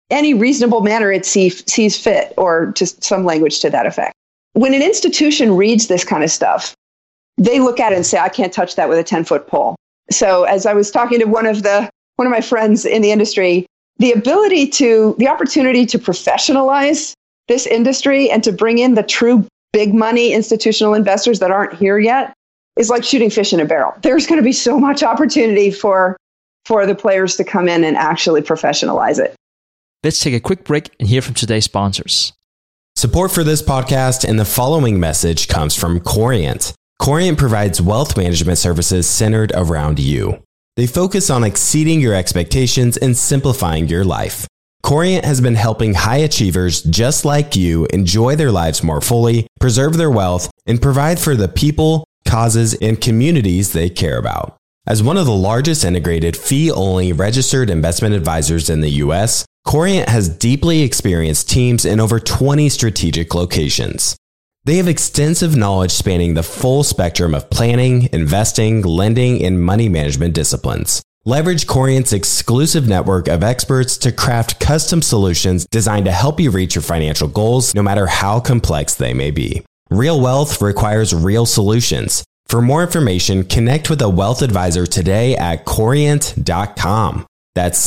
any reasonable manner it sees fit, or just some language to that effect. When an institution reads this kind of stuff, they look at it and say, I can't touch that with a 10-foot pole. So as I was talking to one of my friends in the industry, the opportunity to professionalize this industry and to bring in the true big money institutional investors that aren't here yet is like shooting fish in a barrel. There's going to be so much opportunity for the players to come in and actually professionalize it. Let's take a quick break and hear from today's sponsors. Support for this podcast and the following message comes from Corient. Corient provides wealth management services centered around you. They focus on exceeding your expectations and simplifying your life. Corient has been helping high achievers just like you enjoy their lives more fully, preserve their wealth, and provide for the people, causes, and communities they care about. As one of the largest integrated fee-only registered investment advisors in the U.S., Corient has deeply experienced teams in over 20 strategic locations. They have extensive knowledge spanning the full spectrum of planning, investing, lending, and money management disciplines. Leverage Corient's exclusive network of experts to craft custom solutions designed to help you reach your financial goals, no matter how complex they may be. Real wealth requires real solutions. For more information, connect with a wealth advisor today at Corient.com. That's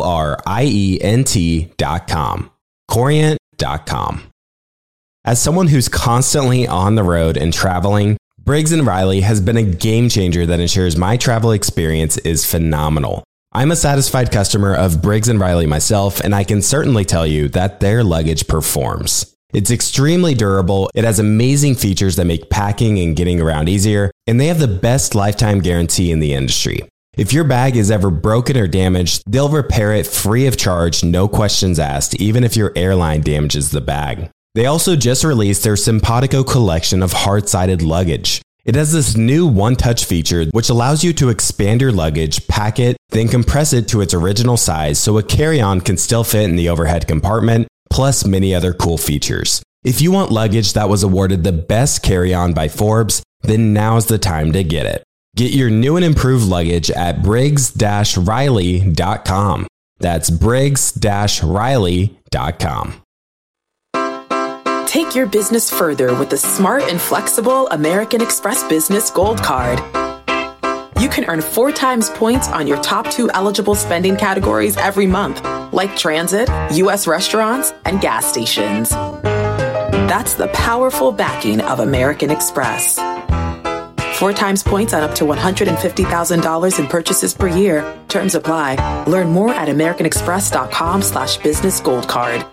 Corient.com. Corient.com. As someone who's constantly on the road and traveling, Briggs & Riley has been a game changer that ensures my travel experience is phenomenal. I'm a satisfied customer of Briggs & Riley myself, and I can certainly tell you that their luggage performs. It's extremely durable, it has amazing features that make packing and getting around easier, and they have the best lifetime guarantee in the industry. If your bag is ever broken or damaged, they'll repair it free of charge, no questions asked, even if your airline damages the bag. They also just released their Simpatico collection of hard-sided luggage. It has this new one-touch feature which allows you to expand your luggage, pack it, then compress it to its original size so a carry-on can still fit in the overhead compartment, plus many other cool features. If you want luggage that was awarded the best carry-on by Forbes, then now's the time to get it. Get your new and improved luggage at Briggs-Riley.com. That's Briggs-Riley.com. Take your business further with the smart and flexible American Express Business Gold Card. You can earn 4 times points on your top 2 eligible spending categories every month, like transit, U.S. restaurants, and gas stations. That's the powerful backing of American Express. 4 times points on up to $150,000 in purchases per year. Terms apply. Learn more at americanexpress.com/businessgoldcard.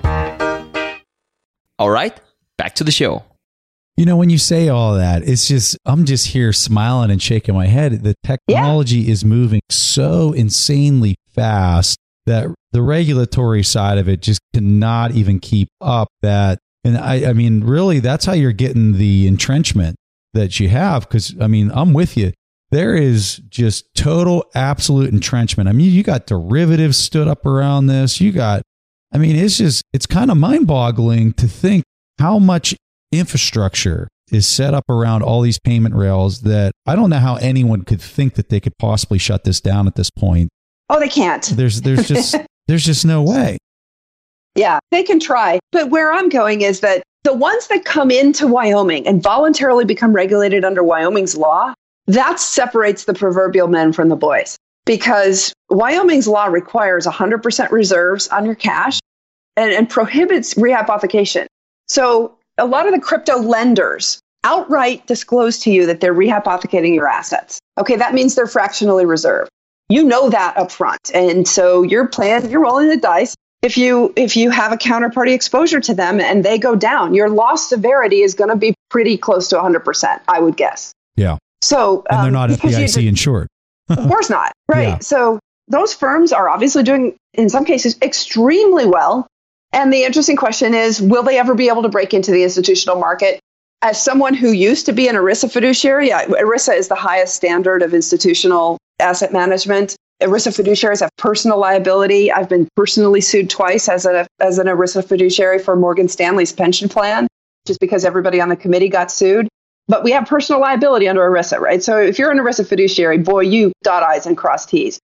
All right, back to the show. You know, when you say all that, it's just, I'm just here smiling and shaking my head. The technology is moving so insanely fast that the regulatory side of it just cannot even keep up that. And I mean, really, that's how you're getting the entrenchment that you have. Because, I mean, I'm with you. There is just total, absolute entrenchment. I mean, you got derivatives stood up around this. It's kind of mind-boggling to think how much infrastructure is set up around all these payment rails that I don't know how anyone could think that they could possibly shut this down at this point. Oh, they can't. There's just no way. Yeah, they can try. But where I'm going is that the ones that come into Wyoming and voluntarily become regulated under Wyoming's law, that separates the proverbial men from the boys. Because Wyoming's law requires 100% reserves on your cash and prohibits rehypothecation. So a lot of the crypto lenders outright disclose to you that they're rehypothecating your assets. Okay, that means they're fractionally reserved. You know that up front. And so you're rolling the dice. If you have a counterparty exposure to them and they go down, your loss severity is going to be pretty close to 100%, I would guess. Yeah. So and they're not FDIC insured. Of course not. Right. Yeah. So those firms are obviously doing, in some cases, extremely well. And the interesting question is, will they ever be able to break into the institutional market? As someone who used to be an ERISA fiduciary, ERISA is the highest standard of institutional asset management. ERISA fiduciaries have personal liability. I've been personally sued twice as an ERISA fiduciary for Morgan Stanley's pension plan, just because everybody on the committee got sued. But we have personal liability under ERISA, right? So if you're an ERISA fiduciary, boy, you dot I's and cross T's.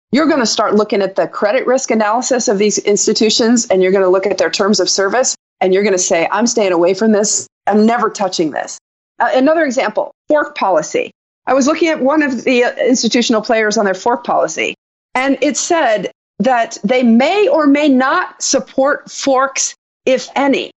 you're going to start looking at the credit risk analysis of these institutions, and you're going to look at their terms of service, and you're going to say, I'm staying away from this. I'm never touching this. Another example, fork policy. I was looking at one of the institutional players on their fork policy, and it said that they may or may not support forks, if any.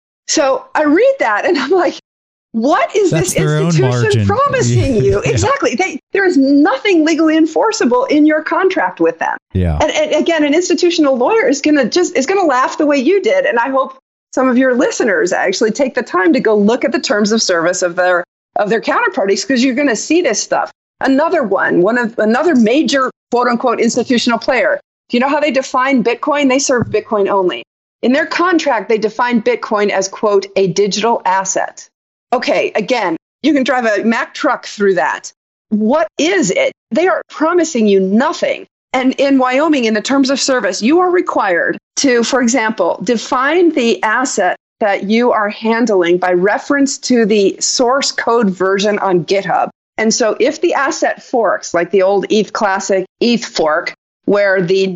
So I read that and I'm like, what is That's this institution promising you? Yeah. Exactly. There is nothing legally enforceable in your contract with them. Yeah. And again, an institutional lawyer is going to laugh the way you did. And I hope some of your listeners actually take the time to go look at the terms of service of their counterparties, because you're going to see this stuff. Another another major quote unquote institutional player. Do you know how they define Bitcoin? They serve Bitcoin only. In their contract, they define Bitcoin as, quote, a digital asset. Okay, again, you can drive a Mack truck through that. What is it? They are promising you nothing. And in Wyoming, in the terms of service, you are required to, for example, define the asset that you are handling by reference to the source code version on GitHub. And so if the asset forks, like the old ETH Classic ETH fork, where the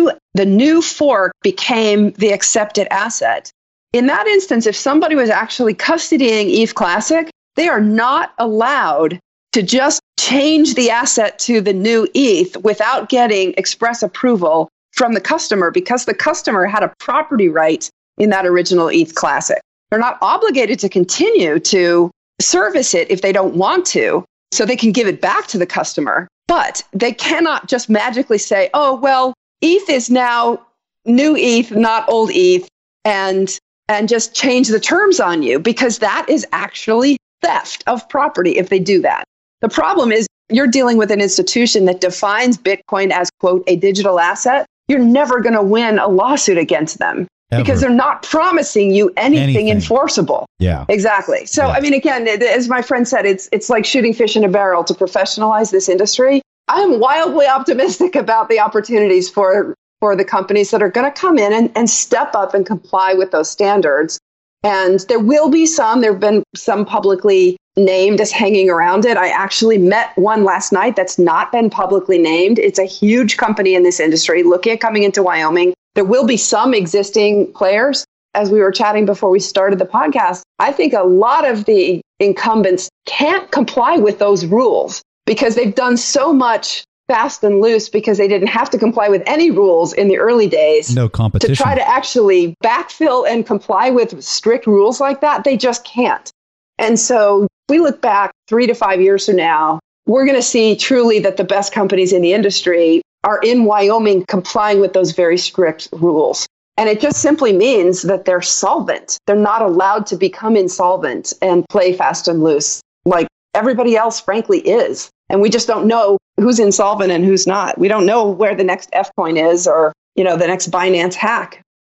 new fork became the accepted asset, in that instance, if somebody was actually custodying ETH Classic, they are not allowed to just change the asset to the new ETH without getting express approval from the customer, because the customer had a property right in that original ETH Classic. They're not obligated to continue to service it if they don't want to, so they can give it back to the customer. But they cannot just magically say, oh, well, ETH is now new ETH, not old ETH, and just change the terms on you, because that is actually theft of property if they do that. The problem is you're dealing with an institution that defines Bitcoin as, quote, a digital asset. You're never going to win a lawsuit against them. Ever. Because they're not promising you anything enforceable. Yeah, exactly. So, I mean, again, as my friend said, it's like shooting fish in a barrel to professionalize this industry. I'm wildly optimistic about the opportunities for the companies that are going to come in and step up and comply with those standards. And there will be there have been some publicly named as hanging around it. I actually met one last night that's not been publicly named. It's a huge company in this industry looking at coming into Wyoming. There will be some existing players. As we were chatting before we started the podcast, I think a lot of the incumbents can't comply with those rules because they've done so much fast and loose because they didn't have to comply with any rules in the early days. No competition. To try to actually backfill and comply with strict rules like that, they just can't. And so if we look back 3 to 5 years from now, we're going to see truly that the best companies in the industry are in Wyoming complying with those very strict rules. And it just simply means that they're solvent. They're not allowed to become insolvent and play fast and loose like everybody else, frankly, is. And we just don't know who's insolvent and who's not. We don't know where the next F-coin is or, the next Binance hack.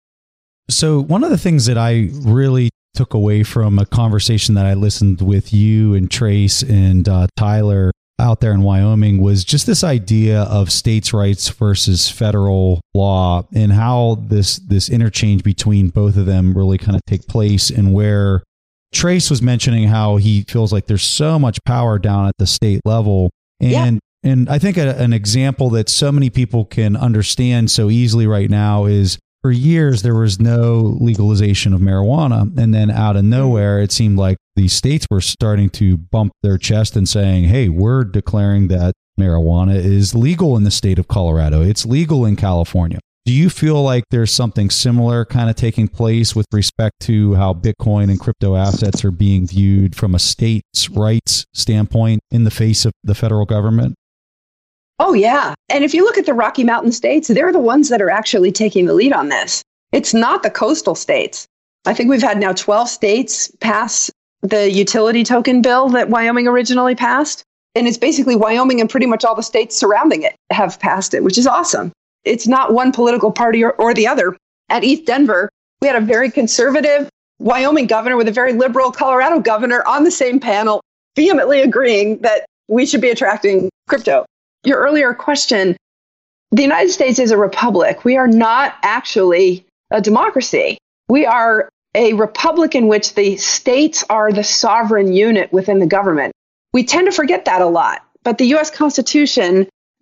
So one of the things that I really took away from a conversation that I listened with you and Trace and Tyler out there in Wyoming was just this idea of states' rights versus federal law and how this interchange between both of them really kind of take place, and where Trace was mentioning how he feels like there's so much power down at the state level. And I think an example that so many people can understand so easily right now is for years there was no legalization of marijuana. And then out of nowhere, it seemed like the states were starting to bump their chest and saying, hey, we're declaring that marijuana is legal in the state of Colorado. It's legal in California. Do you feel like there's something similar kind of taking place with respect to how Bitcoin and crypto assets are being viewed from a states' rights standpoint in the face of the federal government? Oh, yeah. And if you look at the Rocky Mountain states, they're the ones that are actually taking the lead on this. It's not the coastal states. I think we've had now 12 states pass the utility token bill that Wyoming originally passed. And it's basically Wyoming and pretty much all the states surrounding it have passed it, which is awesome. It's not one political party or the other. At ETH Denver, we had a very conservative Wyoming governor with a very liberal Colorado governor on the same panel, vehemently agreeing that we should be attracting crypto. Your earlier question, the United States is a republic. We are not actually a democracy. We are a republic in which the states are the sovereign unit within the government. We tend to forget that a lot, but the U.S. Constitution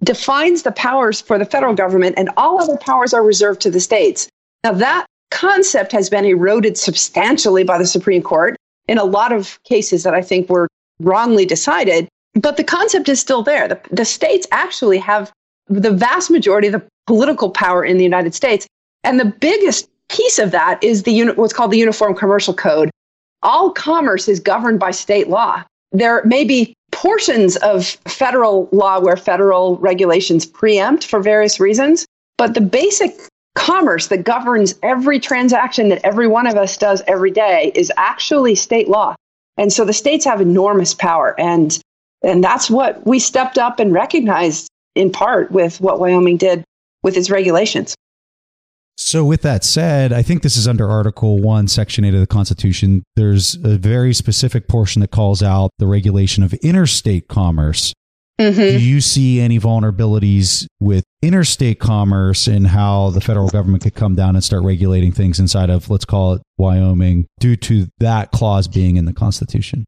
defines the powers for the federal government, and all other powers are reserved to the states. Now, that concept has been eroded substantially by the Supreme Court in a lot of cases that I think were wrongly decided, but the concept is still there. The states actually have the vast majority of the political power in the United States, and the biggest piece of that is what's called the Uniform Commercial Code. All commerce is governed by state law. There may be portions of federal law where federal regulations preempt for various reasons, but the basic commerce that governs every transaction that every one of us does every day is actually state law. And so the states have enormous power. And that's what we stepped up and recognized in part with what Wyoming did with its regulations. So with that said, I think this is under Article 1, Section 8 of the Constitution. There's a very specific portion that calls out the regulation of interstate commerce. Mm-hmm. Do you see any vulnerabilities with interstate commerce and how the federal government could come down and start regulating things inside of, let's call it Wyoming, due to that clause being in the Constitution?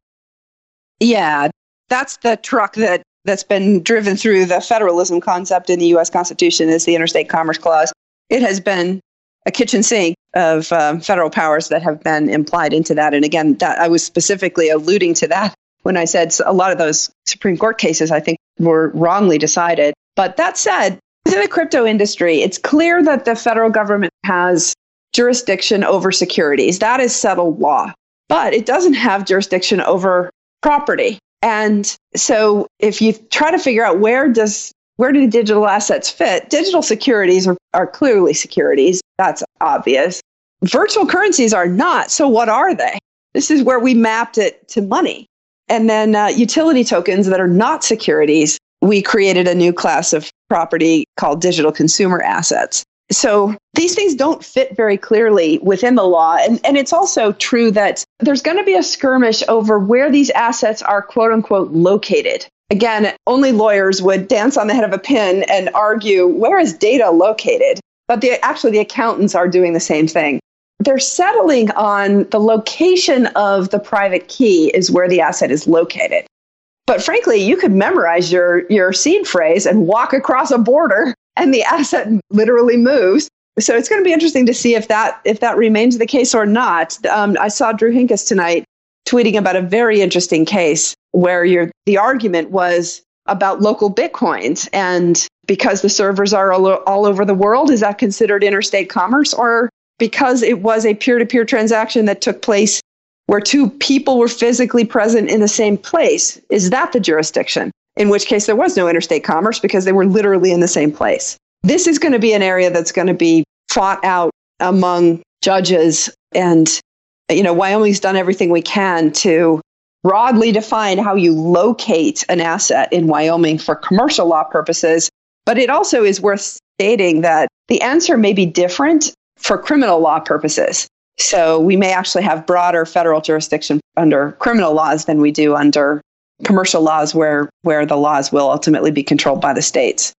Yeah, that's the truck that's been driven through the federalism concept in the U.S. Constitution is the interstate commerce clause. It has been a kitchen sink of federal powers that have been implied into that. And again, that I was specifically alluding to that when I said a lot of those Supreme Court cases, I think, were wrongly decided. But that said, within the crypto industry, it's clear that the federal government has jurisdiction over securities. That is settled law. But it doesn't have jurisdiction over property. And so if you try to figure out where do digital assets fit, digital securities are clearly securities. That's obvious. Virtual currencies are not. So what are they? This is where we mapped it to money. And then utility tokens that are not securities, we created a new class of property called digital consumer assets. So these things don't fit very clearly within the law. And it's also true that there's going to be a skirmish over where these assets are, quote unquote, located. Again, only lawyers would dance on the head of a pin and argue, where is data located? But the accountants are doing the same thing. They're settling on the location of the private key is where the asset is located. But frankly, you could memorize your seed phrase and walk across a border and the asset literally moves. So it's going to be interesting to see if that remains the case or not. I saw Drew Hinkes tonight tweeting about a very interesting case where the argument was about local Bitcoins. And because the servers are all over the world, is that considered interstate commerce? Or because it was a peer-to-peer transaction that took place where two people were physically present in the same place, is that the jurisdiction? In which case there was no interstate commerce because they were literally in the same place. This is going to be an area that's going to be fought out among judges. And, Wyoming's done everything we can to broadly define how you locate an asset in Wyoming for commercial law purposes. But it also is worth stating that the answer may be different for criminal law purposes. So we may actually have broader federal jurisdiction under criminal laws than we do under commercial laws where the laws will ultimately be controlled by the states.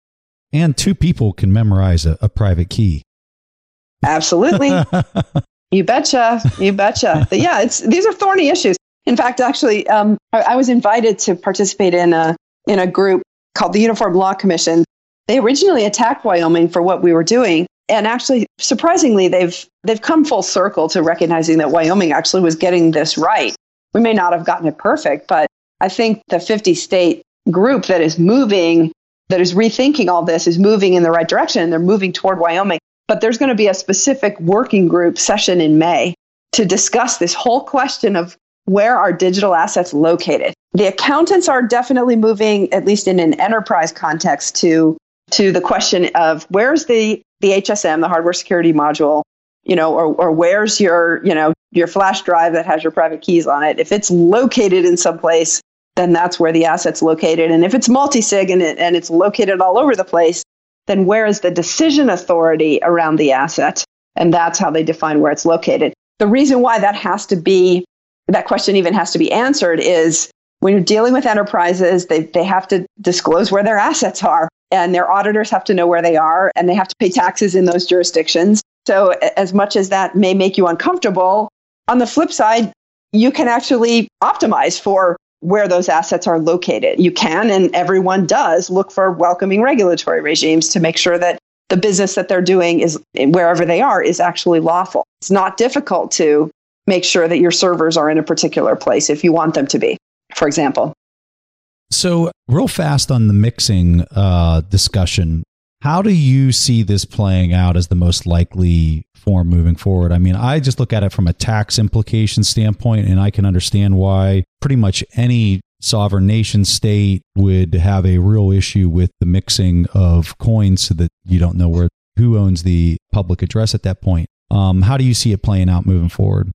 And two people can memorize a private key. Absolutely. You betcha. You betcha. But yeah, these are thorny issues. In fact, actually, I was invited to participate in a group called the Uniform Law Commission. They originally attacked Wyoming for what we were doing. And actually, surprisingly, they've come full circle to recognizing that Wyoming actually was getting this right. We may not have gotten it perfect, but I think the 50-state group that is rethinking all this is moving in the right direction, and they're moving toward Wyoming. But there's going to be a specific working group session in May to discuss this whole question of where are digital assets located. The accountants are definitely moving, at least in an enterprise context, to the question of where's the HSM, the hardware security module, or where's your flash drive that has your private keys on it. If it's located in some place, then that's where the asset's located. And if it's multi-sig and it's located all over the place, then where is the decision authority around the asset? And that's how they define where it's located. The reason why that question even has to be answered is when you're dealing with enterprises, they have to disclose where their assets are, and their auditors have to know where they are, and they have to pay taxes in those jurisdictions. So as much as that may make you uncomfortable, on the flip side, you can actually optimize for where those assets are located. You can, and everyone does, look for welcoming regulatory regimes to make sure that the business that they're doing is wherever they are is actually lawful. It's not difficult to make sure that your servers are in a particular place if you want them to be, for example. So real fast on the mixing discussion, how do you see this playing out as the most likely form moving forward? I mean, I just look at it from a tax implication standpoint, and I can understand why pretty much any sovereign nation state would have a real issue with the mixing of coins so that you don't know who owns the public address at that point. How do you see it playing out moving forward?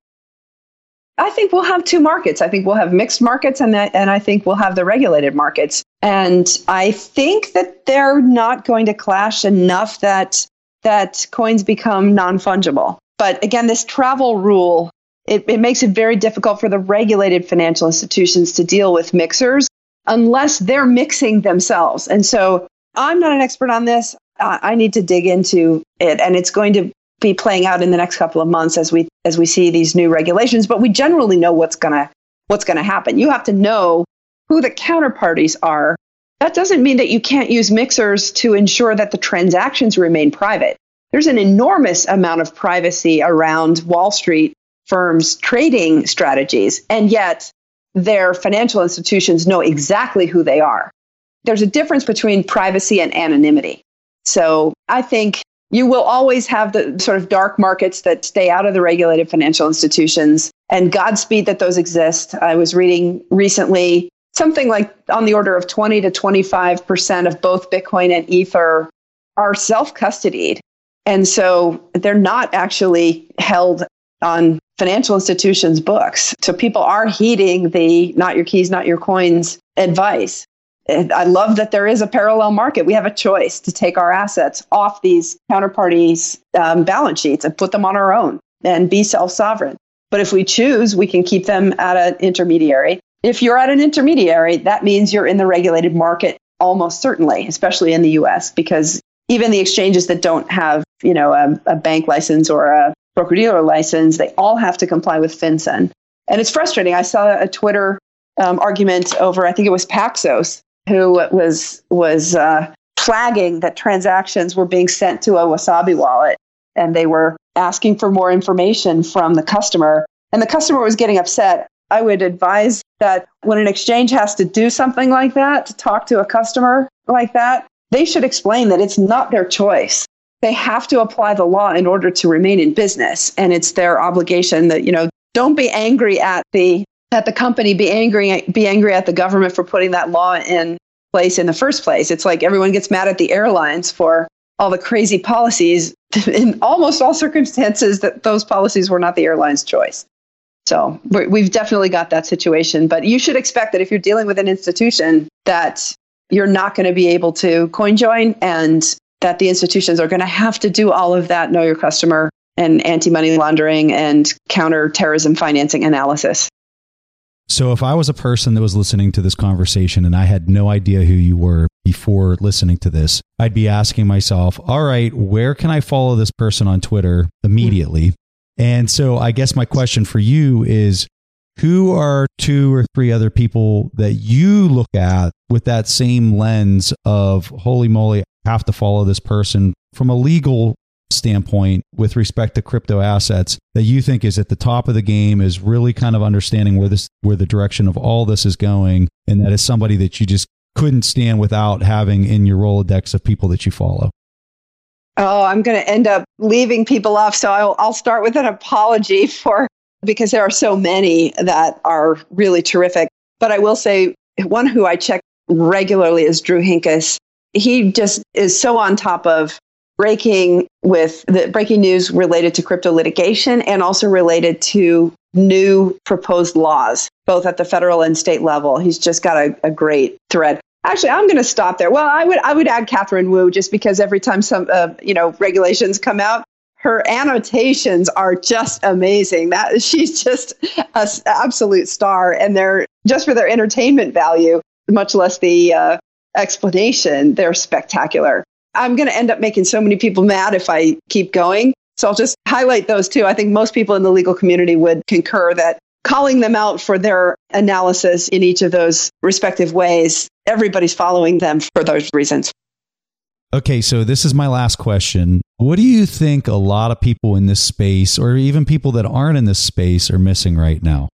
I think we'll have two markets. I think we'll have mixed markets and I think we'll have the regulated markets. And I think that they're not going to clash enough that coins become non-fungible. But again, this travel rule, it makes it very difficult for the regulated financial institutions to deal with mixers unless they're mixing themselves. And so I'm not an expert on this. I need to dig into it, and it's going to be playing out in the next couple of months as we see these new regulations. But we generally know what's going to happen. You have to know who the counterparties are. That doesn't mean that you can't use mixers to ensure that the transactions remain private. There's an enormous amount of privacy around Wall Street firms' trading strategies, and yet their financial institutions know exactly who they are. There's a difference between privacy and anonymity. So I think you will always have the sort of dark markets that stay out of the regulated financial institutions, and Godspeed that those exist. I was reading recently something like on the order of 20 to 25% of both Bitcoin and Ether are self-custodied. And so they're not actually held on financial institutions' books. So people are heeding the not your keys, not your coins advice. And I love that there is a parallel market. We have a choice to take our assets off these counterparties' balance sheets and put them on our own and be self-sovereign. But if we choose, we can keep them at an intermediary. If you're at an intermediary, that means you're in the regulated market almost certainly, especially in the US, because even the exchanges that don't have, a bank license or a broker-dealer license, they all have to comply with FinCEN. And it's frustrating. I saw a Twitter argument over, I think it was Paxos, who was flagging that transactions were being sent to a Wasabi wallet, and they were asking for more information from the customer, and the customer was getting upset. I would advise that when an exchange has to do something like that, to talk to a customer like that, they should explain that it's not their choice. They have to apply the law in order to remain in business, and it's their obligation that, don't be angry at the company, be angry at the government for putting that law in place in the first place. It's like everyone gets mad at the airlines for all the crazy policies. In almost all circumstances, that those policies were not the airline's choice. So we've definitely got that situation. But you should expect that if you're dealing with an institution, that you're not going to be able to coin join, and that the institutions are going to have to do all of that know your customer and anti-money laundering and counter-terrorism financing analysis. So if I was a person that was listening to this conversation and I had no idea who you were before listening to this, I'd be asking myself, all right, where can I follow this person on Twitter immediately? And so I guess my question for you is, who are 2 or 3 other people that you look at with that same lens of, holy moly, I have to follow this person from a legal standpoint with respect to crypto assets, that you think is at the top of the game, is really kind of understanding where the direction of all this is going, and that is somebody that you just couldn't stand without having in your Rolodex of people that you follow? Oh, I'm going to end up leaving people off. So I'll start with an apology because there are so many that are really terrific. But I will say one who I check regularly is Drew Hinkes. He just is so on top of breaking news related to crypto litigation and also related to new proposed laws, both at the federal and state level. He's just got a great thread. Actually, I'm going to stop there. Well, I would add Catherine Wu, just because every time some regulations come out, her annotations are just amazing. She's just an absolute star, and they're just for their entertainment value, much less the explanation. They're spectacular. I'm going to end up making so many people mad if I keep going. So I'll just highlight those two. I think most people in the legal community would concur that calling them out for their analysis in each of those respective ways. Everybody's following them for those reasons. Okay, so this is my last question. What do you think a lot of people in this space, or even people that aren't in this space, are missing right now?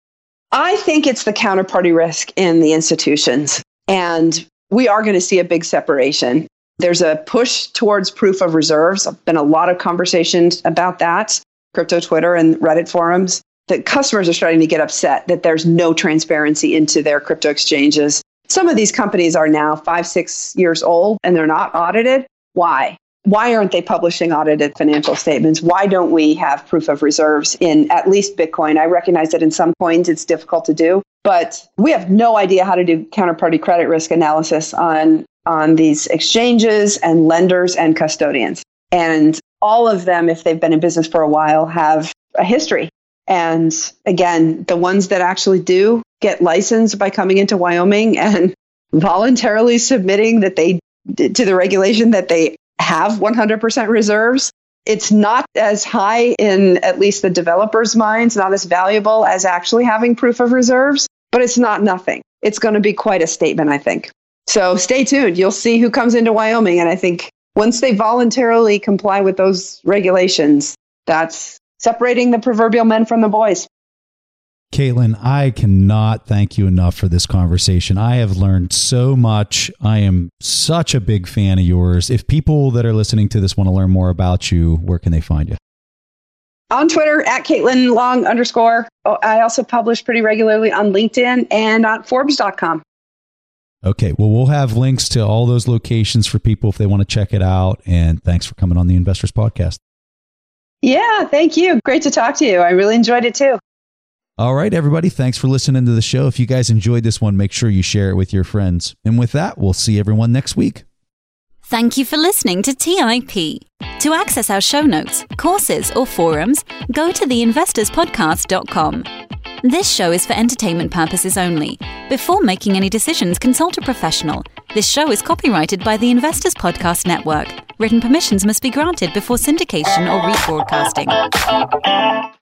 I think it's the counterparty risk in the institutions. And we are going to see a big separation. There's a push towards proof of reserves. There's been a lot of conversations about that, crypto Twitter and Reddit forums. The customers are starting to get upset that there's no transparency into their crypto exchanges. Some of these companies are now 5-6 years old and they're not audited. Why? Why aren't they publishing audited financial statements? Why don't we have proof of reserves in at least Bitcoin? I recognize that in some coins it's difficult to do, but we have no idea how to do counterparty credit risk analysis on these exchanges and lenders and custodians. And all of them, if they've been in business for a while, have a history. And again, the ones that actually do get licensed by coming into Wyoming and voluntarily submitting that they to the regulation that they have 100% reserves, it's not as high in at least the developers' minds, not as valuable as actually having proof of reserves, but it's not nothing. It's going to be quite a statement, I think. So stay tuned. You'll see who comes into Wyoming. And I think once they voluntarily comply with those regulations, that's separating the proverbial men from the boys. Caitlin, I cannot thank you enough for this conversation. I have learned so much. I am such a big fan of yours. If people that are listening to this want to learn more about you, where can they find you? On Twitter, at Caitlin Long _. I also publish pretty regularly on LinkedIn and on Forbes.com. Okay, well, we'll have links to all those locations for people if they want to check it out. And thanks for coming on the Investors Podcast. Yeah, thank you. Great to talk to you. I really enjoyed it too. All right, everybody. Thanks for listening to the show. If you guys enjoyed this one, make sure you share it with your friends. And with that, we'll see everyone next week. Thank you for listening to TIP. To access our show notes, courses, or forums, go to theinvestorspodcast.com. This show is for entertainment purposes only. Before making any decisions, consult a professional. This show is copyrighted by the Investors Podcast Network. Written permissions must be granted before syndication or rebroadcasting.